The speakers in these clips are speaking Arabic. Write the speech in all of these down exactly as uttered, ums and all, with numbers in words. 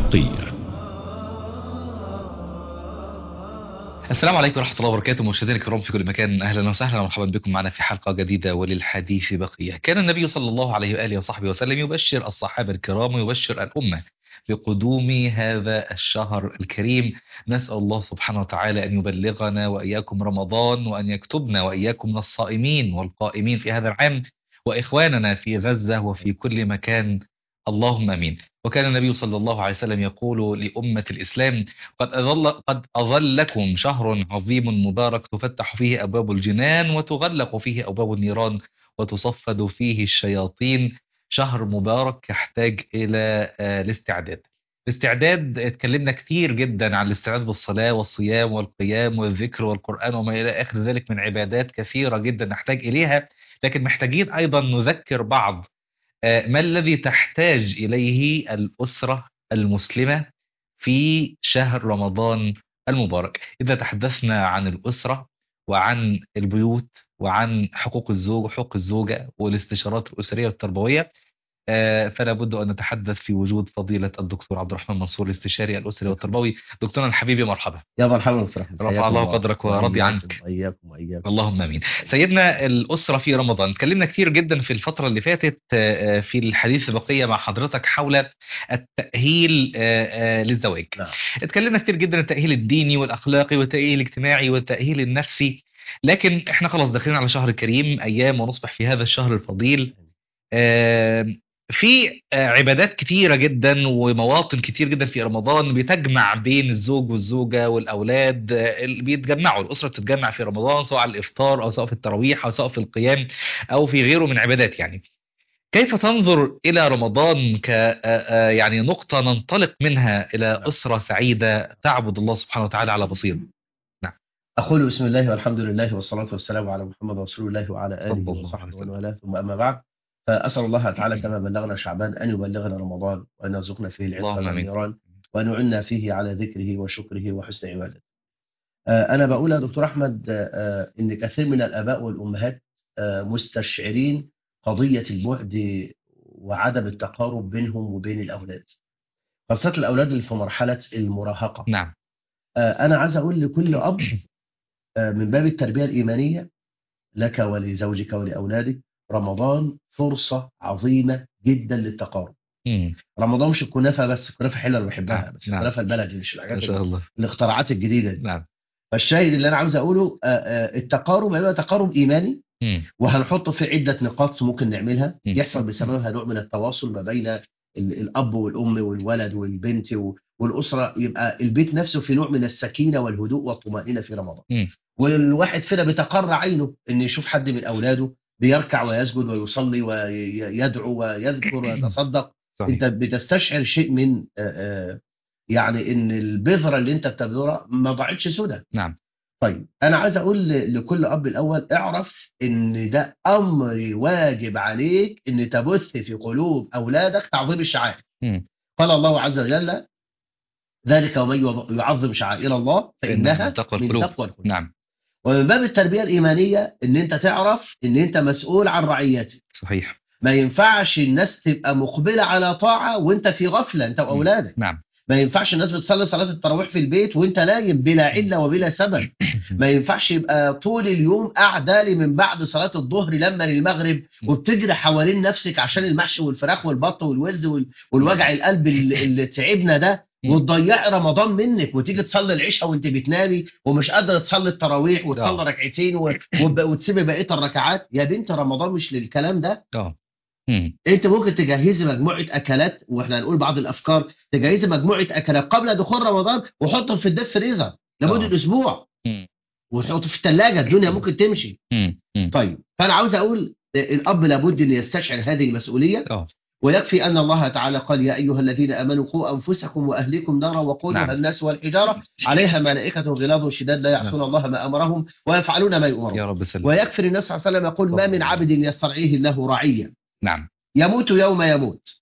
بقية. السلام عليكم ورحمة الله وبركاته، مشاهدينا الكرام في كل مكان، أهلا وسهلا ومرحبا بكم معنا في حلقة جديدة وللحديث بقية. كان النبي صلى الله عليه وآله وصحبه وسلم يبشر الصحابة الكرام ويبشر الأمة بقدوم هذا الشهر الكريم. نسأل الله سبحانه وتعالى أن يبلغنا وإياكم رمضان، وأن يكتبنا وإياكم من الصائمين والقائمين في هذا العام، وإخواننا في غزة وفي كل مكان، اللهم آمين. وكان النبي صلى الله عليه وسلم يقول لأمة الإسلام: قد أظل قد أظلكم شهر عظيم مبارك، تفتح فيه أبواب الجنان وتغلق فيه أبواب النيران وتصفد فيه الشياطين. شهر مبارك يحتاج إلى آه، الاستعداد. الاستعداد اتكلمنا كتير جدا عن الاستعداد بالصلاة والصيام والقيام والذكر والقرآن وما إلى آخر ذلك من عبادات كثيرة جدا نحتاج إليها، لكن محتاجين أيضا نذكر بعض آه، ما الذي تحتاج إليه الأسرة المسلمة في شهر رمضان المبارك. إذا تحدثنا عن الأسرة وعن البيوت وعن حقوق الزوج وحقوق الزوجة والاستشارات الأسرية والتربوية، آه، فلا بد أن نتحدث في وجود فضيلة الدكتور عبد الرحمن منصور، الاستشاري الأسري والتربوي. دكتورنا الحبيبي، مرحبا. يا مرحبا دكتور احمد، رفع حياكم الله الله. قدرك ورضي واياكم عنك. واياكم واياكم. اللهم امين. سيدنا، الاسره في رمضان، اتكلمنا كتير جدا في الفتره اللي فاتت آه، في الحديث بقيه مع حضرتك حول التاهيل آه، آه، للزواج. نعم. اتكلمنا كتير جدا التاهيل الديني والاخلاقي والتاهيل الاجتماعي والتاهيل النفسي، لكن احنا خلاص داخلين على شهر كريم، ايام ونصبح في هذا الشهر الفضيل. آه، في آه، عبادات كتيرة جدا ومواطن كتير جدا في رمضان بتجمع بين الزوج والزوجة والأولاد، آه، اللي بيتجمعوا، الأسرة بتتجمع في رمضان، سواء على الإفطار أو سواء في التراويح أو سواء في القيام أو في غيره من عبادات. يعني كيف تنظر إلى رمضان ك آه، آه، يعني نقطة ننطلق منها إلى نعم. أسرة سعيدة تعبد الله سبحانه وتعالى على بصيرة؟ نعم. اقول بسم الله والحمد لله والصلاه والسلام على محمد رسول الله وعلى صلى اله الله عليه وصحبه ومن وسلم. والاه، ثم اما بعد. فاسال الله تعالى كما بلغنا شعبان ان يبلغنا رمضان، وان يرزقنا فيه العتق اللهم من آمين. النيران، وان يعنا فيه على ذكره وشكره وحسن عبادته. آه، انا بقول يا دكتور احمد، آه، آه، ان كثير من الاباء والامهات آه، مستشعرين قضيه البعد وعدم التقارب بينهم وبين الاولاد، خاصه الاولاد اللي في مرحله المراهقه. نعم. آه، أنا عايز أقول لكل أب، آه، من باب التربية الإيمانية لك ولزوجك ولأولادك، رمضان فرصة عظيمة جدا للتقارب. مم. رمضان مش الكنافة بس، الكنافة حلوة أنا نعم. بحبها، بس نعم. الكنافة البلدي مش ما الحاجات شاء ال- الله. الاختراعات الجديدة دي. نعم. فالشاهد اللي أنا عاوز أقوله، آه، آه، التقارب هيبقى تقارب إيماني، مم. وهنحط في عدة نقاط ممكن نعملها مم. يحصل بسببها نوع من التواصل ما بين ال- الأب والأم والولد والبنت و- والأسرة، يبقى البيت نفسه في نوع من السكينة والهدوء والطمأنينة في رمضان. مم. والواحد فينا بيتقر عينه ان يشوف حد من اولاده بيركع ويسجد ويصلي ويدعو ويذكر ويتصدق. صحيح. انت بتستشعر شيء من آه، آه، يعني ان البذره اللي انت بتبذرها ما ضاعتش سدى. نعم. طيب انا عايز اقول ل- لكل اب الاول، اعرف ان ده امر واجب عليك ان تبث في قلوب اولادك تعظيم الشعائر. مم. قال الله عز وجل: ذلك ومن يعظم شعائر الله فإنها من فانها تقوى من القلوب. تقوى القلوب. نعم. ومن باب التربية الإيمانية إن أنت تعرف إن أنت مسؤول عن رعيتك. صحيح. ما ينفعش الناس تبقى مقبلة على طاعة وأنت في غفلة أنت مم. وأولادك. نعم. ما ينفعش الناس بتصلي صلاة التراويح في البيت وأنت نايم بلا علة وبلا سبب. ما ينفعش يبقى طول اليوم قاعدة لي من بعد صلاة الظهر لما للمغرب وبتجري حوالين نفسك عشان المحشي والفراخ والبط والوز وال- والوجع القلب اللي اللي تعبنا ده، وتضيع رمضان منك، وتيجي تصلي العشاء وانت بتنامي ومش قادره تصلي التراويح وتصلي اه. ركعتين و- وب- وتسيبي بقيه الركعات. يا بنت، رمضان مش للكلام ده. اه. مم. انت ممكن تجهزي مجموعه اكلات، واحنا هنقول بعض الافكار، تجهزي مجموعه اكلات قبل دخول رمضان وحطهم في الديب فريزر لمده اه. اسبوع، مم. وتحطه في الثلاجه، الدنيا ممكن تمشي. مم. مم. طيب، فانا عاوز اقول الاب لابد ان يستشعر هذه المسؤوليه. اه. ويكفي أن الله تعالى قال: يا أيها الذين آمنوا قوا أنفسكم وأهليكم نارا وقودها نعم. الناس والحجارة عليها ملائكة غلاظ شداد لا يعصون نعم. الله ما أمرهم ويفعلون ما يؤمرون. يا رب سلم. ويكفي النبي صلى الله عليه وسلم يقول: ما من عبد يسترعيه الله رعيا نعم. يموت يوم يموت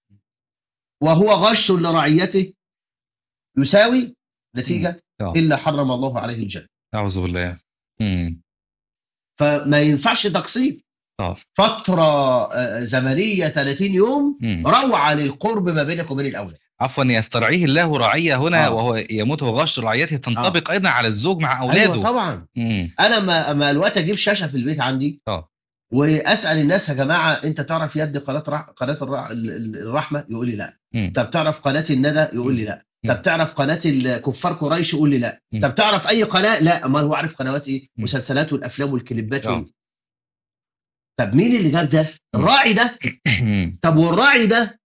وهو غش لرعيته يساوي مم. نتيجة اه. إلا حرم الله عليه الجنة. أعوذ بالله. مم. فما ينفعش تقسيط. اه. فترة آه، زمنية ثلاثين يوم مم. روعة للقرب ما بينك وبين الأولاد. عفوا يسترعيه الله رعية هنا آه. وهو يموت غش رعيته تنطبق أيضا على الزوج مع أولاده. أيوة طبعا. مم. أنا ما ما الوقت أجيب شاشة في البيت عندي اه وأسأل الناس: يا جماعة أنت تعرف يد قناة رح... قناة الرح... ال- ال- الرحمة؟ يقول لي لا. مم. طب تعرف قناة الندى؟ يقول لي لا. مم. طب تعرف قناة الكفار قريش؟ يقول لي لا. مم. طب تعرف أي قناة؟ لا. أمال هو عارف قنوات إيه؟ مم. مسلسلات والأفلام والكليبات وال... اه طب مين اللي جاب ده؟ مم. الراعي ده. مم. طب والراعي ده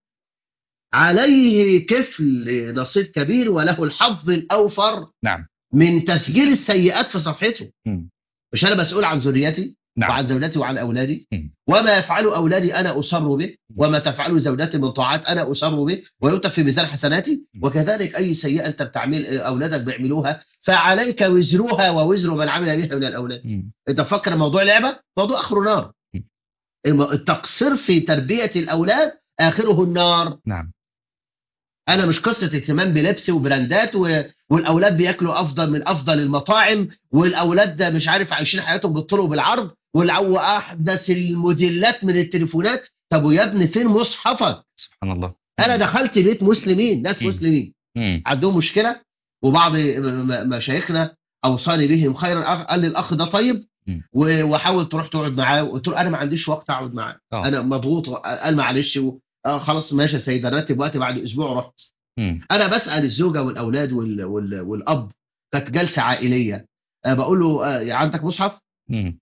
عليه كفل نصيب كبير وله الحظ الأوفر نعم. من تسجيل السيئات في صفحته. مم. مش أنا مسؤول عن ذريتي نعم. وعن زوجتي وعن أولادي؟ مم. وما يفعله أولادي أنا أسر به، وما تفعله زوجتي من طاعات أنا أسر به ويكتب في ميزان حسناتي. وكذلك أي سيئة أنت بتعمل أولادك بيعملوها فعليك وزرها ووزر من عمل بها من الأولاد. مم. أنت فكر موضوع لعبة؟ موضوع آخره نار. مم. الم- التقصير في تربية الأولاد آخره النار. نعم. انا مش قصه اهتمام بلبس وبراندات و... والاولاد بياكلوا افضل من افضل المطاعم، والاولاد ده مش عارف عايشين حياتهم بالطول وبالعرض، والعو احدث الموديلات من التليفونات. طب ويا ابني فين مصحفك؟ سبحان الله. انا دخلت بيت مسلمين، ناس مم. مسلمين مم. عندهم مشكله، وبعض م- م- مشايخنا اوصاني بهم خيرا. أخ- قال لي الاخ ده طيب مم. و- وحاول تروح تقعد معاه. قلت له انا ما عنديش وقت اقعد معاه، اه انا مضغوط. قال معلش و... آه خلاص ماشي يا سيدي، رتب وقت بعد اسبوع رحت. مم. انا بسال الزوجه والاولاد وال... وال... والاب. كانت جلسه عائليه. أه بقول له: أه عندك مصحف؟ مم.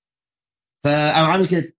فقام عامل كده.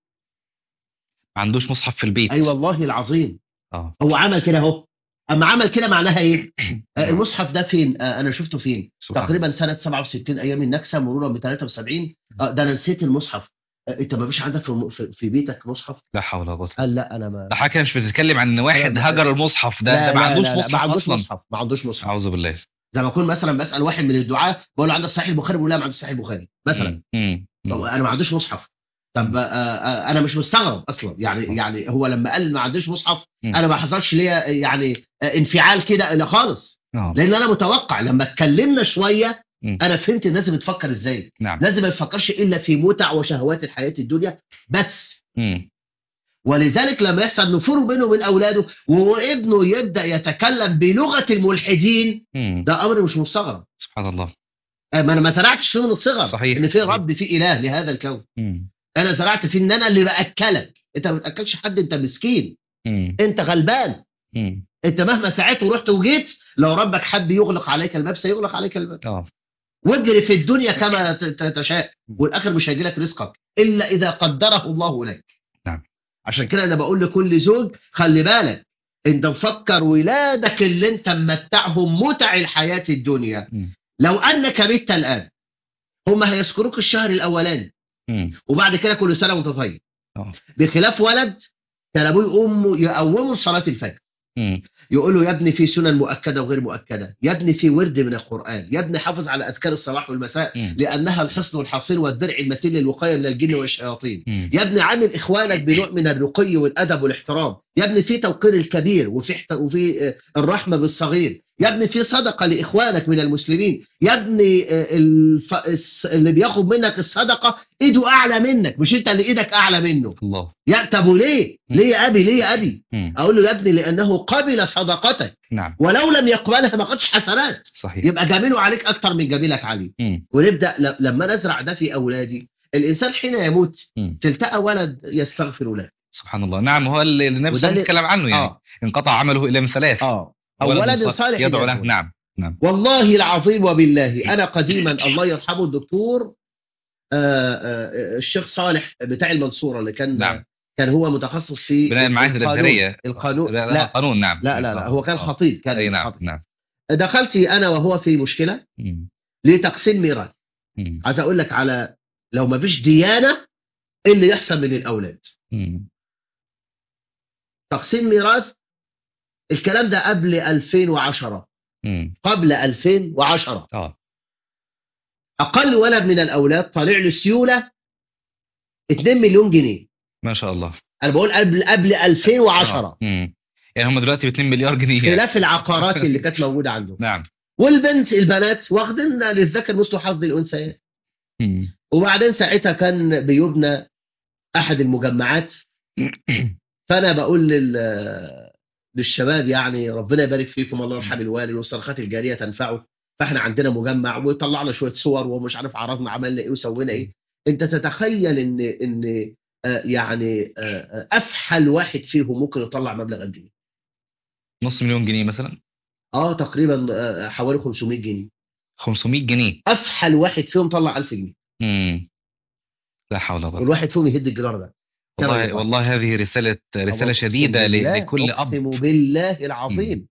ما عندوش مصحف في البيت. اي والله العظيم. اه هو عمل كده اهو. اما عمل كده معناها ايه؟ أه آه. المصحف ده فين؟ أه انا شفته فين؟ سبحان تقريبا سنه سبعة وستين ايام النكسه مرورا ب ثلاثة وسبعين. أه ده انا نسيت المصحف. أه انت ما فيش عندك في... في في بيتك مصحف؟ لا حول ولا قوة. قال لا انا ما ده حاجة مش بتتكلم عن ان واحد أنا- هجر المصحف، ده لا ده ما لا عندوش لا, لا ما مصحف عندوش اصلا. مصحف، ما عندوش مصحف. اعوذ بالله. زي ما اكون مثلا بسال واحد من الدعاه بقول له: عندك صحيح البخاري؟ بيقول لا ما عنديش صحيح البخاري مثلا. مم. مم. طب انا ما عنديش مصحف. طب مم. آه، آه، انا مش مستغرب اصلا يعني آه. يعني هو لما قال ما عنديش مصحف مم. انا ما حصلش ليا يعني آه، انفعال كده لا خالص، اه لان انا متوقع لما اتكلمنا شويه مم. انا فهمت الناس بتفكر ازاي. نعم. الناس ما بتفكرش الا في متع وشهوات الحياه الدنيا بس. مم. ولذلك لما يحصل نفور بينه وبين اولاده وابنه يبدا يتكلم بلغه الملحدين مم. ده امر مش مستغرب. سبحان الله. آه، ما انا ما زرعتش فيه من الصغر صحيح. ان في صحيح. رب في اله لهذا الكون. مم. انا زرعت فيه ان انا اللي باكلك. انت ما بتاكلش حد، انت مسكين، مم. انت غلبان. مم. انت مهما سعيت ورحت وجيت لو ربك حب يغلق عليك الباب سيغلق عليك الباب. اه واجري في الدنيا كما ت- ت- تشاء، والاخر مش هيجي لك رزقك الا اذا قدره الله لك. نعم. عشان كده انا بقول لكل زوج خلي بالك، انت مفكر ولادك اللي انت ممتعهم متع الحياه الدنيا. مم. لو انك مت الان هم هيذكروك الشهر الاولاني مم. وبعد كده كل سنه وانت طيب. اه بخلاف ولد كان ابوه وامه يقوموا صلاه الفجر مم. يقول له: يا ابني في سنن مؤكده وغير مؤكده، يا ابني في ورد من القران، يا ابني حافظ على اذكار الصباح والمساء مم. لانها الحصن والحصين والدرع المتين للوقايه من الجن والشياطين، مم. يا ابني عامل اخوانك بنوع من الرقي والادب والاحترام، يا ابني في توقير الكبير وفي احت- وفي آه، الرحمه بالصغير، يا ابني في صدقه لاخوانك من المسلمين، يا ابني آه، الف... الس- اللي بياخد منك الصدقه ايده اعلى منك مش انت اللي ايدك اعلى منه. الله. يا طب وليه؟ ليه يا ابي؟ ليه يا ابي؟ مم. اقول له: يا ابني لانه قبل صدقتك نعم. ولو لم يقبلها ما قدش حسنات، صحيح. يبقى جميله عليك اكتر من جميلك عليه. مم. ونبدا ل- لما نزرع ده في اولادي، الانسان حين يموت مم. تلتقى ولد يستغفر له. سبحان الله. نعم. هو اللي النبي صلى الله وده عليه وسلم اللي- اتكلم عنه يعني اه انقطع عمله الا من ثلاث. اه او ولد صالح يدعو له. يدعو له. نعم. نعم. والله العظيم وبالله انا قديما الله يرحمه الدكتور آه آه الشيخ صالح بتاع المنصوره اللي كان نعم. كان هو متخصص في بناء المعاهد القانون. الازهريه. القانون لا, لا لا قانون. نعم. لا لا, لا هو كان آه. خطيب كان اي نعم. خطيب. نعم. دخلت انا وهو في مشكله مم. لتقسيم ميراث. مم. عايز اقول لك على لو ما فيش ديانه ايه اللي يحصل من الاولاد. مم. تقسيم ميراث الكلام ده قبل ألفين وعشرة. مم. قبل ألفين وعشرة اه اقل ولد من الاولاد طالع له سيوله اتنين مليون جنيه. ما شاء الله. انا بقول قبل قبل ألفين وعشرة. آه. مم. يعني هم دلوقتي ب اتنين مليار جنيه. خلاف العقارات اللي كانت موجوده عنده. نعم. والبنت البنات واخدين للذكر مثل حظ الانثيين. مم. وبعدين ساعتها كان بيبنى احد المجمعات فانا بقول لل للشباب يعني ربنا يبارك فيكم، الله يرحم الوالد والصدقات الجاريه تنفعه. فاحنا عندنا مجمع وطلعنا شويه صور ومش عارف عرضنا عملنا ايه وسوينا ايه. انت تتخيل ان ان آه يعني آه آه، افحل واحد فيهم ممكن يطلع مبلغ قد ايه؟ نص مليون جنيه مثلا. اه تقريبا آه حوالي خمسمائة جنيه. خمسمائة جنيه. افحل واحد فيهم طلع ألف جنيه. امم لا حول ولا قوة. والواحد فيهم يهد الجدار ده كما والله يقال. والله هذه رسالة رسالة اقسم شديدة ل- بالله، لكل أب. اقسم بالله مم. العظيم.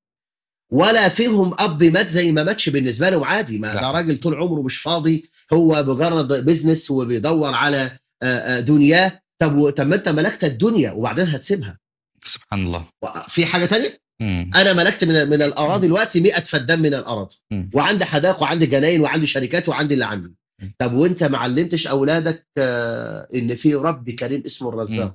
ولا فيهم اب مات زي ما ماتش بالنسبه له عادي، ما لا. ده راجل طول عمره مش فاضي، هو مجرد بيزنس وبيدور على آه، آه، دنياه. طب و- طب ما انت ملكت الدنيا وبعدين هتسيبها. سبحان الله. و- في حاجه تانية، مم. انا ملكت من من الاراضي دلوقتي مئة فدان من الاراضي، مم. وعندي حدائق وعندي جناين وعندي شركات وعندي اللي عندي. مم. طب وانت ما علمتش اولادك آه، ان في رب كريم اسمه الرزاق؟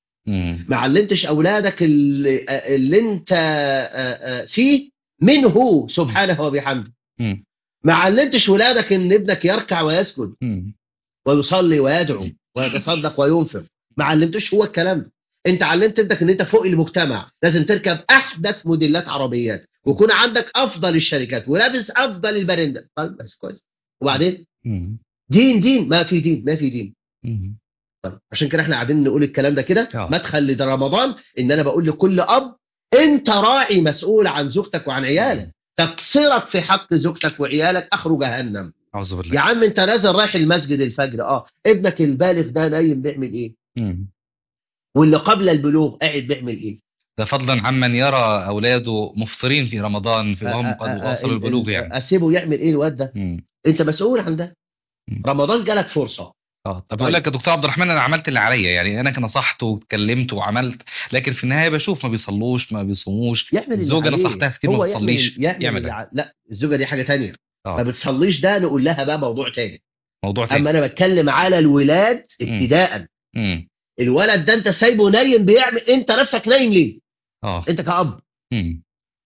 مم. ما علمتش اولادك اللي, اللي انت آه، آه، فيه منه سبحانه وبحمده؟ مم. ما علمتش ولادك ان ابنك يركع ويسجد مم. ويصلي ويدعو ويتصدق وينفق؟ ما علمتش هو الكلام ده. انت علمت ابنك ان انت فوق المجتمع، لازم تركب احدث موديلات عربيات ويكون عندك افضل الشركات ولابس افضل البراندات. طيب بس كويس، وبعدين مم. دين دين ما في دين ما في دين. مم. طيب عشان كده احنا قاعدين نقول الكلام ده كده آه. مدخل لرمضان، ان انا بقول لكل اب انت راعي مسؤول عن زوجتك وعن عيالك. تقصيرك في حق زوجتك وعيالك اخر جهنم. أعوذ يا بالله. عم انت نازل رايح المسجد الفجر، اه ابنك البالغ ده نايم بيعمل ايه؟ مم. واللي قبل البلوغ قاعد بيعمل ايه؟ ده فضلا عمن يرى أولاده مفطرين في رمضان في آه، وهم آه، قد آه، وصلوا ال- البلوغ ال- يعني. اسيبه يعمل ايه الواد ده؟ مم. انت مسؤول عن ده. مم. رمضان جالك فرصه. اه طب طيب. يقول لك يا دكتور عبد الرحمن انا عملت اللي عليا، يعني انا نصحت واتكلمت وعملت، لكن في النهايه بشوف ما بيصلوش ما بيصوموش. يعمل اللي الزوجه عليه، نصحتها كتير ما هو يعمل بتصليش. ال- يعمل يعمل اللي ايه؟ ع... لا الزوجه دي حاجه تانية. ما اه بتصليش ده نقول لها بقى موضوع تاني. موضوع تاني. اما انا بتكلم على الولاد مم. ابتداء. مم. الولد ده انت سايبه نايم بيعمل، انت نفسك نايم ليه؟ اه انت كأب مم.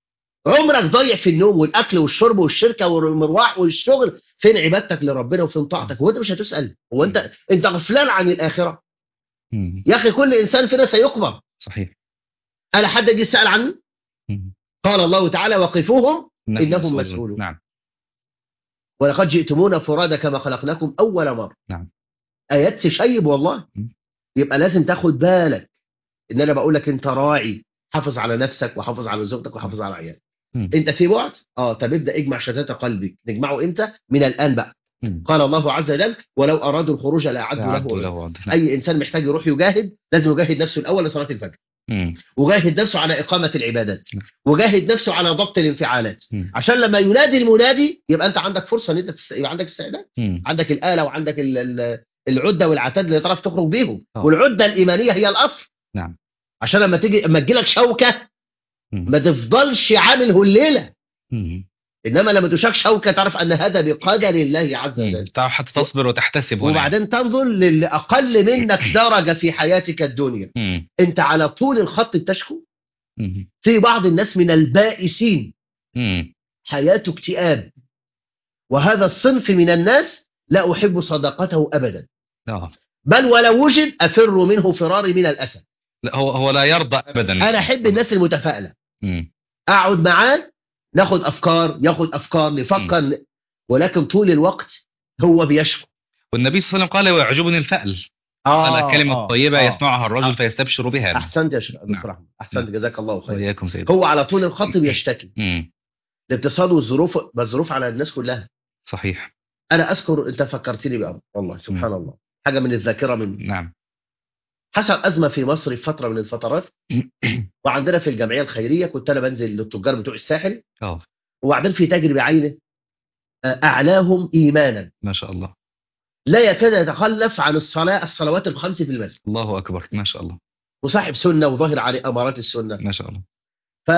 عمرك ضايع في النوم والاكل والشرب والشركه والمروح والشغل. فين عبادتك لربنا وفين طاعتك؟ هو انت مش هتسال؟ هو انت انت غفلان عن الاخره؟ مم. يا اخي كل انسان فينا سيقبر. صحيح. الا حد يجي يسال عني؟ مم. قال الله تعالى وقفوهم إنهم انهم مسؤولون. مسؤولون. نعم. ولقد جئتمونا فرادى كما خلقناكم اول مره. نعم. ايات تشيب والله. مم. يبقى لازم تاخد بالك ان انا بقول لك انت راعي، حافظ على نفسك وحافظ على زوجتك وحافظ على عيالك. مم. انت في بعد اه طب ابدا اجمع شتات قلبك. نجمعه امتى؟ من الان بقى. مم. قال الله عز وجل ولو ارادوا الخروج لاعدوا له أعدوا عدة. له عدة. نعم. اي انسان محتاج يروح يجاهد لازم يجاهد نفسه الاول لصلاه الفجر، مم. وجاهد نفسه على اقامه العبادات، نعم. وجاهد نفسه على ضبط الانفعالات، مم. عشان لما ينادي المنادي يبقى انت عندك فرصه ان انت تست... يبقى عندك استعداد، مم. عندك الاله وعندك ال... ال- العده والعتاد اللي تعرف تخرج بيهم. آه. والعده الايمانيه هي الاصل، نعم. عشان لما تيجي لما تجيلك شوكه مم. ما تفضلش عامل هليله، مم. انما لما تشاك شوكه تعرف ان هذا بقدر الله عز مم. وجل. تعرف حتى تصبر وتحتسب هنا. وبعدين تنظر للي اقل منك درجه في حياتك الدنيا. مم. انت على طول الخط بتشكو. مم. في بعض الناس من البائسين مم. حياته اكتئاب، وهذا الصنف من الناس لا احب صداقته ابدا، اه بل ولو وجد افر منه فراري من الاسد. لا هو هو لا يرضى ابدا. انا احب الناس المتفائله، مم. اقعد معاه ناخد افكار ياخد افكار نفكر، ولكن طول الوقت هو بيشكو. والنبي صلى الله عليه وسلم قال ويعجبني الفأل. آه قال كلمة آه طيبة آه يسمعها الرجل آه. فيستبشر بها. احسنت يا شيخ دكتور نعم. احمد، احسنت نعم. جزاك الله خير. وإياكم سيدي. هو على طول الخط بيشتكي. مم. الاقتصاد والظروف، بالظروف على الناس كلها. صحيح. انا اذكر انت فكرتني بأمر والله سبحان مم. الله، حاجه من الذاكره مني. نعم. حصل ازمه في مصر في فتره من الفترات، وعندنا في الجمعيه الخيريه كنت انا بنزل للتجار بتوع الساحل، اه وبعدين في تاجر بعينه آه، اعلاهم ايمانا ما شاء الله. لا يكاد يتخلف عن الصلاه الصلوات الخمس في المسجد، الله أكبر ما شاء الله. وصاحب سنه وظاهر عليه امارات السنه. ما شاء الله. ف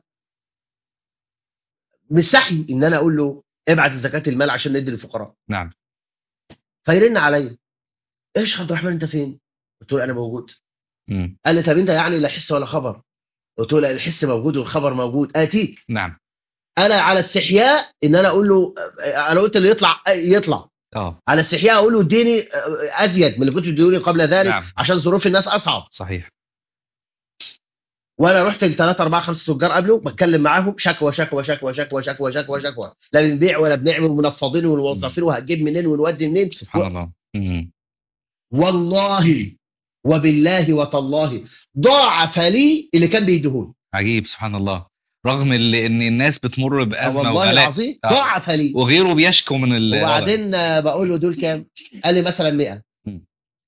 مستحي ان انا اقول له ابعت زكاه المال عشان ندي للفقراء. نعم. فيرن عليا ايش يا عبد الرحمن انت فين؟ قلت له انا موجود. مم. قال لي طب انت يعني لا حس ولا خبر؟ قلت له لا الحس موجود والخبر موجود اتيك. نعم. انا على استحياء ان انا اقول له، انا قلت اللي يطلع يطلع، اه على استحياء اقول له اديني ازيد من اللي كنت تديوني قبل ذلك، نعم. عشان ظروف الناس اصعب. صحيح. وانا رحت لثلاثة أربعة خمسة تجار قبله بتكلم معاهم شكوى شكوى شكوى شكوى شكوى شكوى شكوى، لا بنبيع ولا بنعمل ومنفضين وموظفين وهتجيب منين ونودي منين. سبحان و... الله. مم. والله وبالله وتالله ضاعف لي اللي كان بيديهوني. عجيب سبحان الله. رغم اللي ان الناس بتمر آه بأزمة والله وغلاء العظيم آه. ضاعف لي. وغيره بيشكو من الوضع. وبعدين آه، بقول له دول كام؟ قال لي مثلا مئة. مم.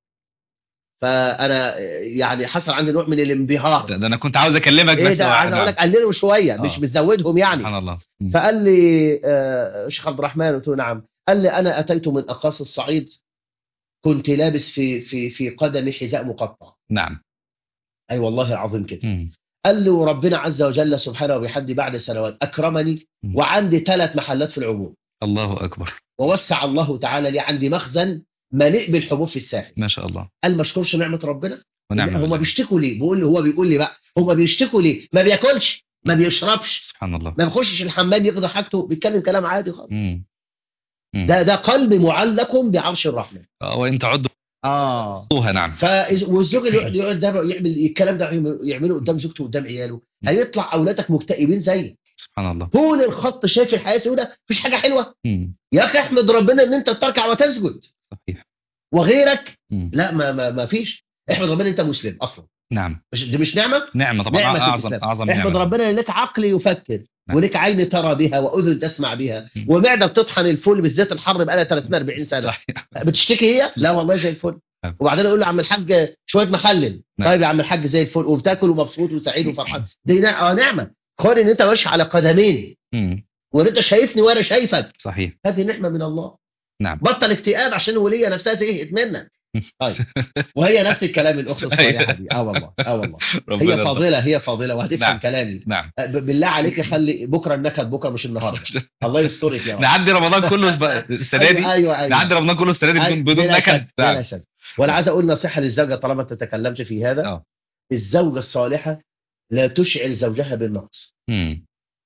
فانا آه، يعني حصل عندي نوع من الانبهار. ده, ده انا كنت عاوز اكلمك ايه بس ده، عايز اقول نعم. لك قللوا شويه مش آه. بتزودهم يعني. سبحان الله. مم. فقال لي آه، شيخ عبد الرحمن، قلت له نعم. قال لي انا اتيت من اقاصي الصعيد، كنت لابس في في في قدمي حذاء مقطع. نعم. اي والله العظيم كده. مم. قال لي وربنا عز وجل سبحانه وبحمده بعد سنوات اكرمني مم. وعندي ثلاث محلات في العموم، الله اكبر. ووسع الله تعالى لي عندي مخزن مليء بالحبوب في الساحل. ما شاء الله. قال ما اشكرش نعمه ربنا. ونعم هم بالله. بيشتكوا ليه؟ بيقول لي هو بيقول لي بقى هم بيشتكوا ليه؟ ما بياكلش، ما بيشربش، سبحان الله. ما بيخشش الحمام يقضي حاجته، بيتكلم كلام عادي خالص. مم. مم. ده ده قلب معلق بعرش الرحمن. آه، وان تعدوا اه نعم. ف والزوج اللي يقعد يقعد ده يعمل الكلام ده يعمله قدام زوجته وقدام عياله، هيطلع اولادك مكتئبين زيك. سبحان الله. طول الخط شايف الحياه سوداء، مفيش حاجه حلوه. مم. يا اخي احمد ربنا ان انت بتركع وتسجد، صحيح. وغيرك مم. لا ما ما, ما فيش. احمد ربنا انت مسلم اصلا. نعم. مش دي مش نعمه؟ نعمة طبعا. نعمه اعظم الاسلام. اعظم احمد نعمة. ربنا ان لك عقل يفكر، نعم. ولك عين ترى بها واذن تسمع بها، مم. ومعده بتطحن الفول بالزيت الحر بقالها ثلاثين أربعين سنه. صحيح. بتشتكي هي؟ لا والله زي الفل. نعم. وبعدين اقول له عم الحاج شويه مخلل. نعم. طيب يا عم الحاج زي الفل، وبتاكل ومبسوط وسعيد وفرحان. دي نع- اه نعمه. كون ان انت ماشي على قدمين مم. وان انت شايفني وانا شايفك، صحيح. هذه نعمه من الله. نعم. بطل اكتئاب عشان الوليه نفسها زهقت منك. طيب وهي نفس الكلام الاخت الصالحه دي. اه والله اه والله ربنا هي يرضى. فاضله هي فاضله وهتفهم نعم. كلامي. نعم. آه، ب- بالله عليك خلي بكره النكد بكره مش النهارده. الله يسترك يا رب. نعدي رمضان كله سب- السنة دي. ايوه ايوه, أيوة. نعدي رمضان كله السنة دي أيوة. بدون بدون بلا نكد. شك بلا نعم. شك. وانا عايز اقول نصيحه للزوجه طالما انت تكلمت في هذا. اه. الزوجه الصالحه لا تشعل زوجها بالنقص. مم.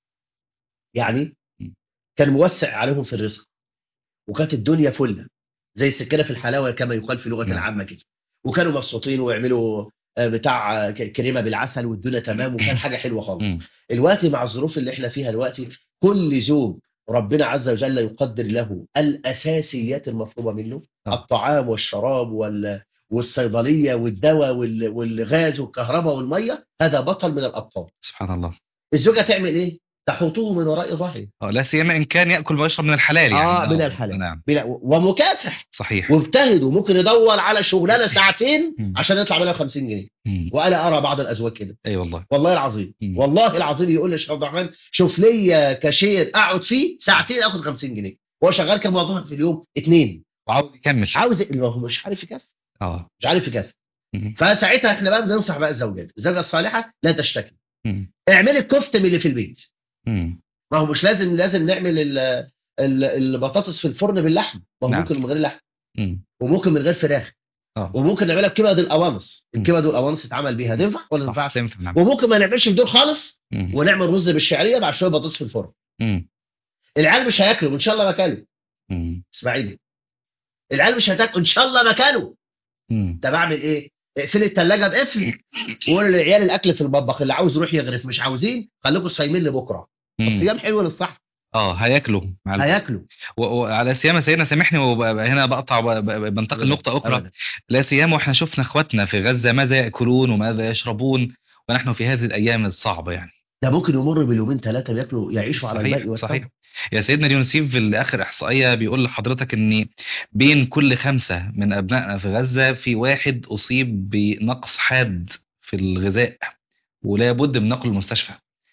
يعني مم. كان موسع عليهم في الرزق، وكانت الدنيا فله زي السكينه في الحلاوه كما يقال في لغه نعم. العامه كده، وكانوا مبسوطين ويعملوا آه، بتاع آه، ك- كريمه بالعسل والدنيا تمام، وكان حاجه حلوه خالص. مم. الوقت مع الظروف اللي احنا فيها دلوقتي، كل زوج ربنا عز وجل يقدر له الاساسيات المطلوبه منه، آه. الطعام والشراب وال والصيدليه والدواء وال- والغاز والكهرباء والميه، هذا بطل من الابطال. سبحان الله. الزوجه تعمل ايه؟ تحوطه من وراء ظهره. اه لا سيما ان كان ياكل ويشرب من الحلال يعني. اه من الحلال. نعم. بلا- ومكافح صحيح. واجتهد، وممكن يدور على شغلانه ساعتين مم. عشان يطلع منها خمسين جنيه. مم. وانا ارى بعض الازواج كده اي والله. والله العظيم. مم. والله العظيم يقول لي شيخ عبد الرحمن شوف لي كاشير اقعد فيه ساعتين اخد خمسين جنيه، وهو شغال كم وظيفه في اليوم؟ اثنين. وعاوز يكمل. عاوز اللي هو مش عارف يكفي، اه. مش عارف يكفي. مم. فساعتها احنا بقى بننصح بقى الزوجات، الزوجه الصالحه لا تشتكي، مم. اعملي الكفته من اللي في البيت. مم. ما هو مش لازم لازم نعمل ال- ال- البطاطس في الفرن باللحم، ما هو نعم. ممكن من غير لحم، مم. وممكن من غير فراخ، اه. وممكن نعملها بكبد القوانص. مم. الكبد والقوانص تتعمل بيها، تنفع ولا ما صح. تنفعش؟ تنفع. نعم. وممكن ما نعملش بدول خالص مم. ونعمل رز بالشعريه مع شويه بطاطس في الفرن. مم. العيال مش هياكلوا وان شاء الله ما كانوا. مم. اسماعيلي العيال مش هتاكل ان شاء الله ما كانوا. مم. طب اعمل ايه؟ اقفل الثلاجه بقفل، وقول للعيال الاكل في المطبخ، اللي عاوز يروح يغرف، مش عاوزين خليكم صايمين لبكره. مم. الصيام حلو للصحه. اه هياكلوا مع ال- هياكلوا. و- وعلى سيما سيدنا سامحني وهنا بقطع وب- ب- بنتقل أبداً. نقطة أخرى. أبداً. لا سيما واحنا شفنا اخواتنا في غزة ماذا يأكلون وماذا يشربون ونحن في هذه الأيام الصعبة يعني. ده ممكن يمر باليومين ثلاثه بياكلوا يعيشوا على صحيح. الماء صحيح. والثمر. يا سيدنا اليونسيف في آخر إحصائية بيقول لحضرتك إن بين كل خمسة من أبنائنا في غزة في واحد أصيب بنقص حاد في الغذاء ولا بد من نقل المستشفى.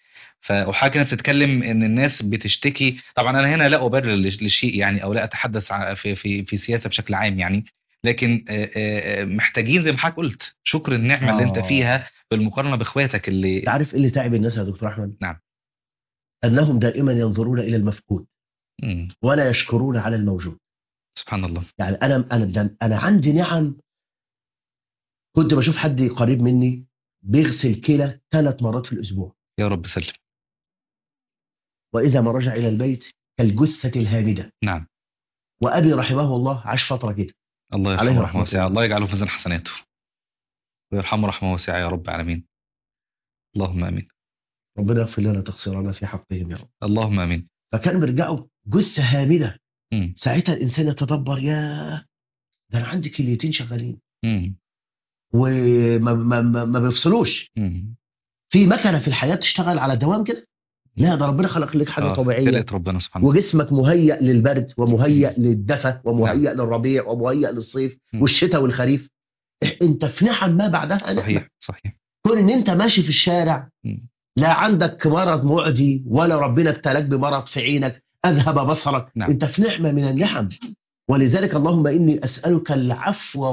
فحاجة كانت تتكلم ان الناس بتشتكي. طبعا انا هنا لا ابرر لش- لشيء يعني او لا اتحدث ع- في في في سياسة بشكل عام يعني، لكن آه، آه، محتاجين زي ما حضرتك قلت شكر النعمة اللي انت آه. فيها بالمقارنة باخواتك اللي. تعرف ايه اللي تعب الناس يا دكتور احمد؟ نعم. انهم دائما ينظرون الى المفقود مم. ولا يشكرون على الموجود. سبحان الله. يعني انا انا انا عندي نعم. كنت بشوف حد قريب مني بيغسل كلى ثلاث مرات في الاسبوع، يا رب سلم. واذا ما رجع الى البيت كالجثه الهامده. نعم. وابي رحمه الله عاش فتره كده. الله عليه يرحمه رحمة رحمة واسعة. الله. الله يجعله في ميزان حسناته ويرحمه رحمة واسعة يا رب العالمين. اللهم امين. ربنا يغفر لنا تقصيرنا في حقهم يا رب. اللهم امين. فكان بيرجعوا جثة هامدة. مم. ساعتها الإنسان يتدبر، يا ده أنا عندي كليتين شغالين مم. وما ما ما ما بيفصلوش. مم. في مكنة في الحياة تشتغل على دوام كده؟ لا، ده ربنا خلق لك حاجة اه طبيعية، خلقة ربنا سبحانه. وجسمك مهيأ للبرد ومهيأ للدفى نعم. ومهيأ للربيع ومهيأ للصيف مم. والشتاء والخريف. انت في نعم ما بعدها نعمة. صحيح صحيح. كون ان انت ماشي في الشارع مم. لا عندك مرض معدي ولا ربنا ابتلاك بمرض في عينك اذهب بصرك، نعم. انت في نعمة من النعم. ولذلك اللهم اني اسألك العفو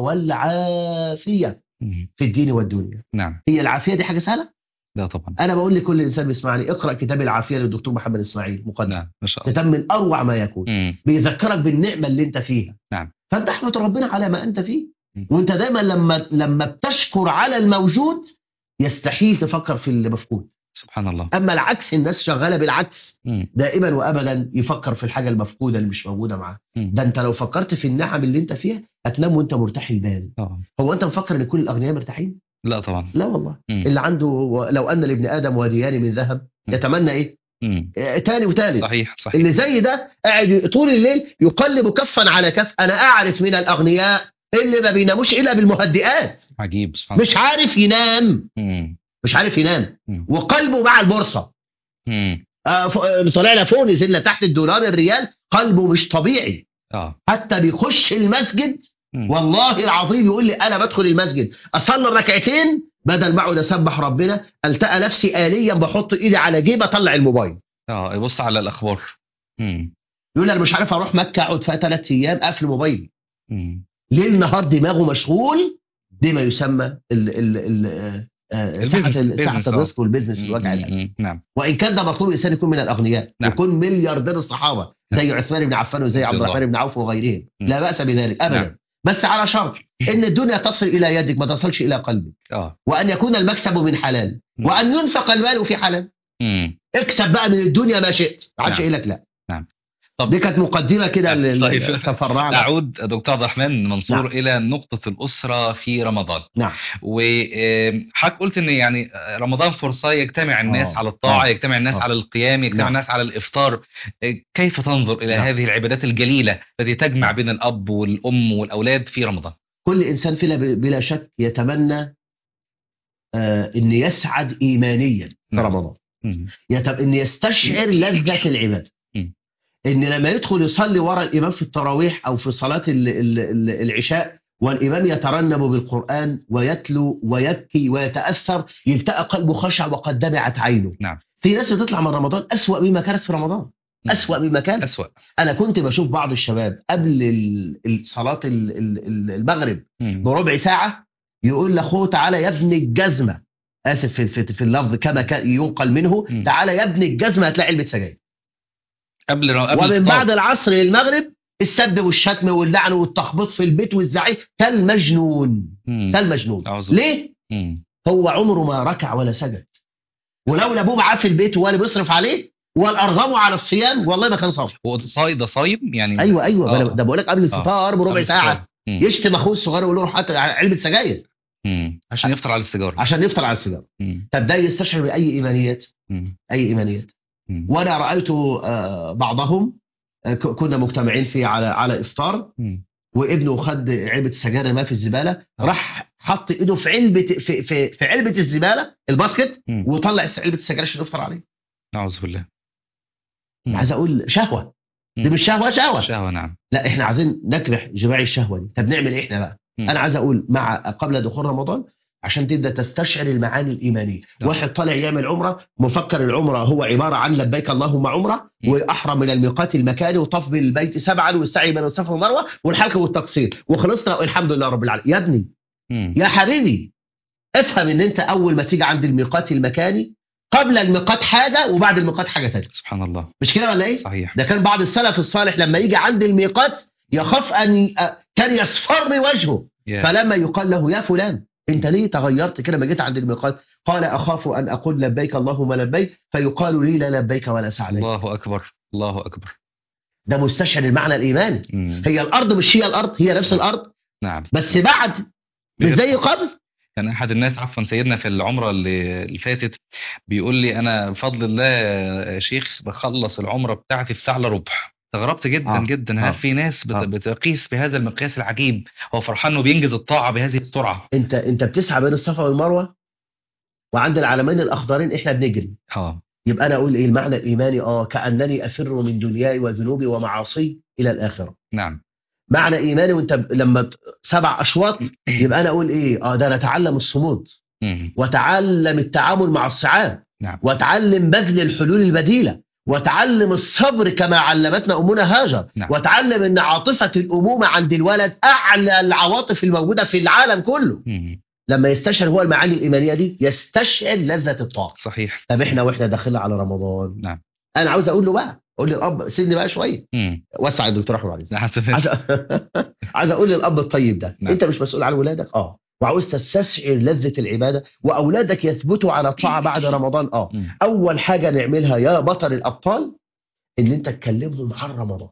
والعافية مم. في الدين والدنيا. نعم. هي العافية دي حاجة سهلة؟ لا طبعا. انا بقول لكل انسان بيسمعني اقرأ كتاب العافية للدكتور محمد اسماعيل مقدم. نعم ما شاء الله. كتاب من اروع ما يكون، مم. بيذكرك بالنعمة اللي انت فيها. نعم. فانت احمد ربنا على ما انت فيه. مم. وانت دايما لما لما بتشكر على الموجود يستحيل تفكر في اللي مفقود. سبحان الله. اما العكس، الناس شغاله بالعكس مم. دائما وابدا، يفكر في الحاجه المفقوده اللي مش موجوده معاه. مم. ده انت لو فكرت في النعم اللي انت فيها هتنام وانت مرتاح البال. آه. هو انت مفكر ان كل الاغنياء مرتاحين؟ لا طبعا. لا والله. مم. اللي عنده، لو ان لابن ادم واديان من ذهب مم. يتمنى ايه؟ مم. آه، تاني وتالت. صحيح صحيح. اللي زي ده قاعد طول الليل يقلب كفا على كف. انا اعرف من الاغنياء اللي ما بيناموش الا بالمهدئات، عجيب سبحان الله. مش عارف ينام، مم. مش عارف ينام مم. وقلبه مع البورصه. مم. آه ف- آه، طلع لنا فوق نزلنا تحت الدولار الريال، قلبه مش طبيعي. اه. حتى بيخش المسجد مم. والله العظيم يقول لي انا بدخل المسجد اصلي الركعتين بدل ما اقعد اسبح ربنا التقى نفسي آليا بحط ايدي على جيبي اطلع الموبايل. اه يبص على الاخبار. مم. يقول لي انا مش عارف اروح مكه اقعد فيها ثلاث ايام قافل موبايلي. مم. ليل نهار دماغه مشغول بما يسمى ال ال ال آه، ساعة البيزنس- ال- ساعة البيزنس، آه. الرزق والبيزنس مم. والوجع القلب. مم. نعم. وان كان ده مطلوب الانسان يكون من الاغنياء، نعم. يكون ملياردير الصحابه زي عثمان بن عفان وزي رضي عبد الله. الرحمن بن عوف وغيرهم، مم. لا باس بذلك ابدا. نعم. بس على شرط ان الدنيا تصل الى يدك ما تصلش الى قلبك، اه. وان يكون المكسب من حلال، مم. وان ينفق المال في حلال. مم. اكسب بقى من الدنيا ما شئت، ما عادش نعم. يقول لك لا. نعم. طب دي كانت مقدمه كده نعم. لل- طيب. تفرعنا. أعود دكتور عبد الرحمن منصور نعم. إلى نقطة الأسرة في رمضان. نعم. وحضرتك قلت إن يعني رمضان فرصة يجتمع الناس آه. على الطاعة، آه. يجتمع الناس آه. على القيام، يجتمع نعم. الناس على الإفطار. كيف تنظر إلى نعم. هذه العبادات الجليلة التي تجمع نعم. بين الأب والأم والأولاد في رمضان؟ كل انسان فينا ب- بلا شك يتمنى آه ان يسعد ايمانيا في نعم. رمضان، مم. يتم ان يستشعر لذة العبادة. مم. ان لما يدخل يصلي ورا الامام في التراويح او في صلاة ال- ال- ال- العشاء والامام يترنم بالقرآن ويتلو ويبكي ويتأثر، يلتقى قلبه خشع وقد دمعت عينه. نعم. في ناس بتطلع من رمضان أسوأ مما كانت في رمضان، مم. أسوأ مما كانت. أسوأ. انا كنت بشوف بعض الشباب قبل ال- ال- صلاة ال- ال- ال- المغرب مم. بربع ساعة يقول لاخوه تعالى يا ابن الجزمة، اسف في في, في اللفظ كما كان ينقل منه، مم. تعالى يا ابن الجزمة هتلاقي علبة سجاير. قبل قبل ومن الفطار. بعد العصر للمغرب السب والشتم واللعن والتخبيط في البيت والزعيق كالمجنون، مم. كالمجنون. أعوذ بالله. ليه؟ مم. هو عمره ما ركع ولا سجد، ولولا ابوه معاه في البيت ولا بيصرف عليه ولا ارغمه على الصيام والله ما كان صام. هو صايم ده صايم يعني. ايوه ايوه آه. ده بقول لك قبل الفطار بربع قبل ساعه الفطار. مم. يشتم اخوه الصغير ويقول له روح هات علبه سجاير مم. عشان يفطر على السيجاره. عشان يفطر على السيجاره. مم. طب ده يستشعر باي ايمانيات؟ مم. اي ايمانيات؟ مم. وانا رايت آه، بعضهم آه، ك- كنا مجتمعين فيه على على افطار، مم. وابنه خد علبه السجاير ما في الزباله، راح حط ايده في علبه في في, في علبه الزباله الباسكت مم. وطلع علبه السجاير عشان يفطر عليه. أعوذ بالله. مم. عايز اقول شهوه، دي مم. مش شهوه شهوه شهوة نعم. لا احنا عايزين نكبح جماع الشهوه دي. طب نعمل ايه احنا بقى؟ مم. انا عايز اقول مع قبل دخول رمضان عشان تبدا تستشعر المعاني الايمانيه. نعم. واحد طالع يعمل عمره مفكر العمره هو عباره عن لبيك اللهم عمره، مم. واحرم من الميقات المكاني وطاف بالبيت سبعا واستعي بين الصفا والمروه والحلق والتقصير وخلصنا والحمد لله رب العالمين. يا ابني مم. يا حبيبي افهم ان انت اول ما تيجي عند الميقات المكاني قبل الميقات حاجه وبعد الميقات حاجه ثانيه. سبحان الله. مش كده ولا ايه؟ صحيح. ده كان بعض السلف الصالح لما يجي عند الميقات يخاف ان ي- كان يصفر وجهه، يا. فلما يقال له يا فلان انت ليه تغيرت كده ما جيت عند الميقات؟ قال اخاف ان اقول لبيك اللهم لبيك فيقال لي لا لبيك ولا سعليك. الله أكبر الله أكبر. ده مستشعر المعنى الايماني. مم. هي الارض مش هي الارض، هي نفس الارض نعم. بس بعد مش زي قبل. كان احد الناس عفوا سيدنا في العمره اللي اللي فاتت بيقول لي انا بفضل الله يا شيخ بخلص العمره بتاعتي في ساعه الا ربع. استغربت جدا اه جدا، هل اه في ناس بت- اه بتقيس بهذا المقياس العجيب؟ هو فرحان انه بينجز الطاعه بهذه السرعه. انت انت بتسعى بين الصفا والمروه، وعند العلمين الاخضرين احنا بنجري. اه. يبقى انا اقول ايه المعنى الايماني؟ اه كانني افر من دنياي وذنوبي ومعاصي الى الاخره. نعم. معنى ايماني وانت ب- لما ت- سبع اشواط، يبقى انا اقول ايه؟ اه ده انا اتعلم الصمود، مم. واتعلم التعامل مع الصعاب، نعم. واتعلم بذل الحلول البديله، واتعلم الصبر كما علمتنا امنا هاجر، نعم. واتعلم ان عاطفه الامومه عند الولد اعلى العواطف الموجوده في العالم كله. مم. لما يستشعر هو المعاني الايمانيه دي يستشعر لذه الطاعه. صحيح. طب احنا واحنا داخلين على رمضان، نعم. انا عاوز اقول له بقى، اقول للاب سيبني بقى شويه، مم. وسع يا دكتور احمد عليك. نعم. عايز عايز اقول للاب الطيب ده، نعم. انت مش مسؤول عن ولادك، اه وعاوز تستشعر لذه العباده، واولادك يثبتوا على الطاعه بعد رمضان. اه مم. اول حاجه نعملها يا بطل الابطال ان انت تكلمهم عن رمضان.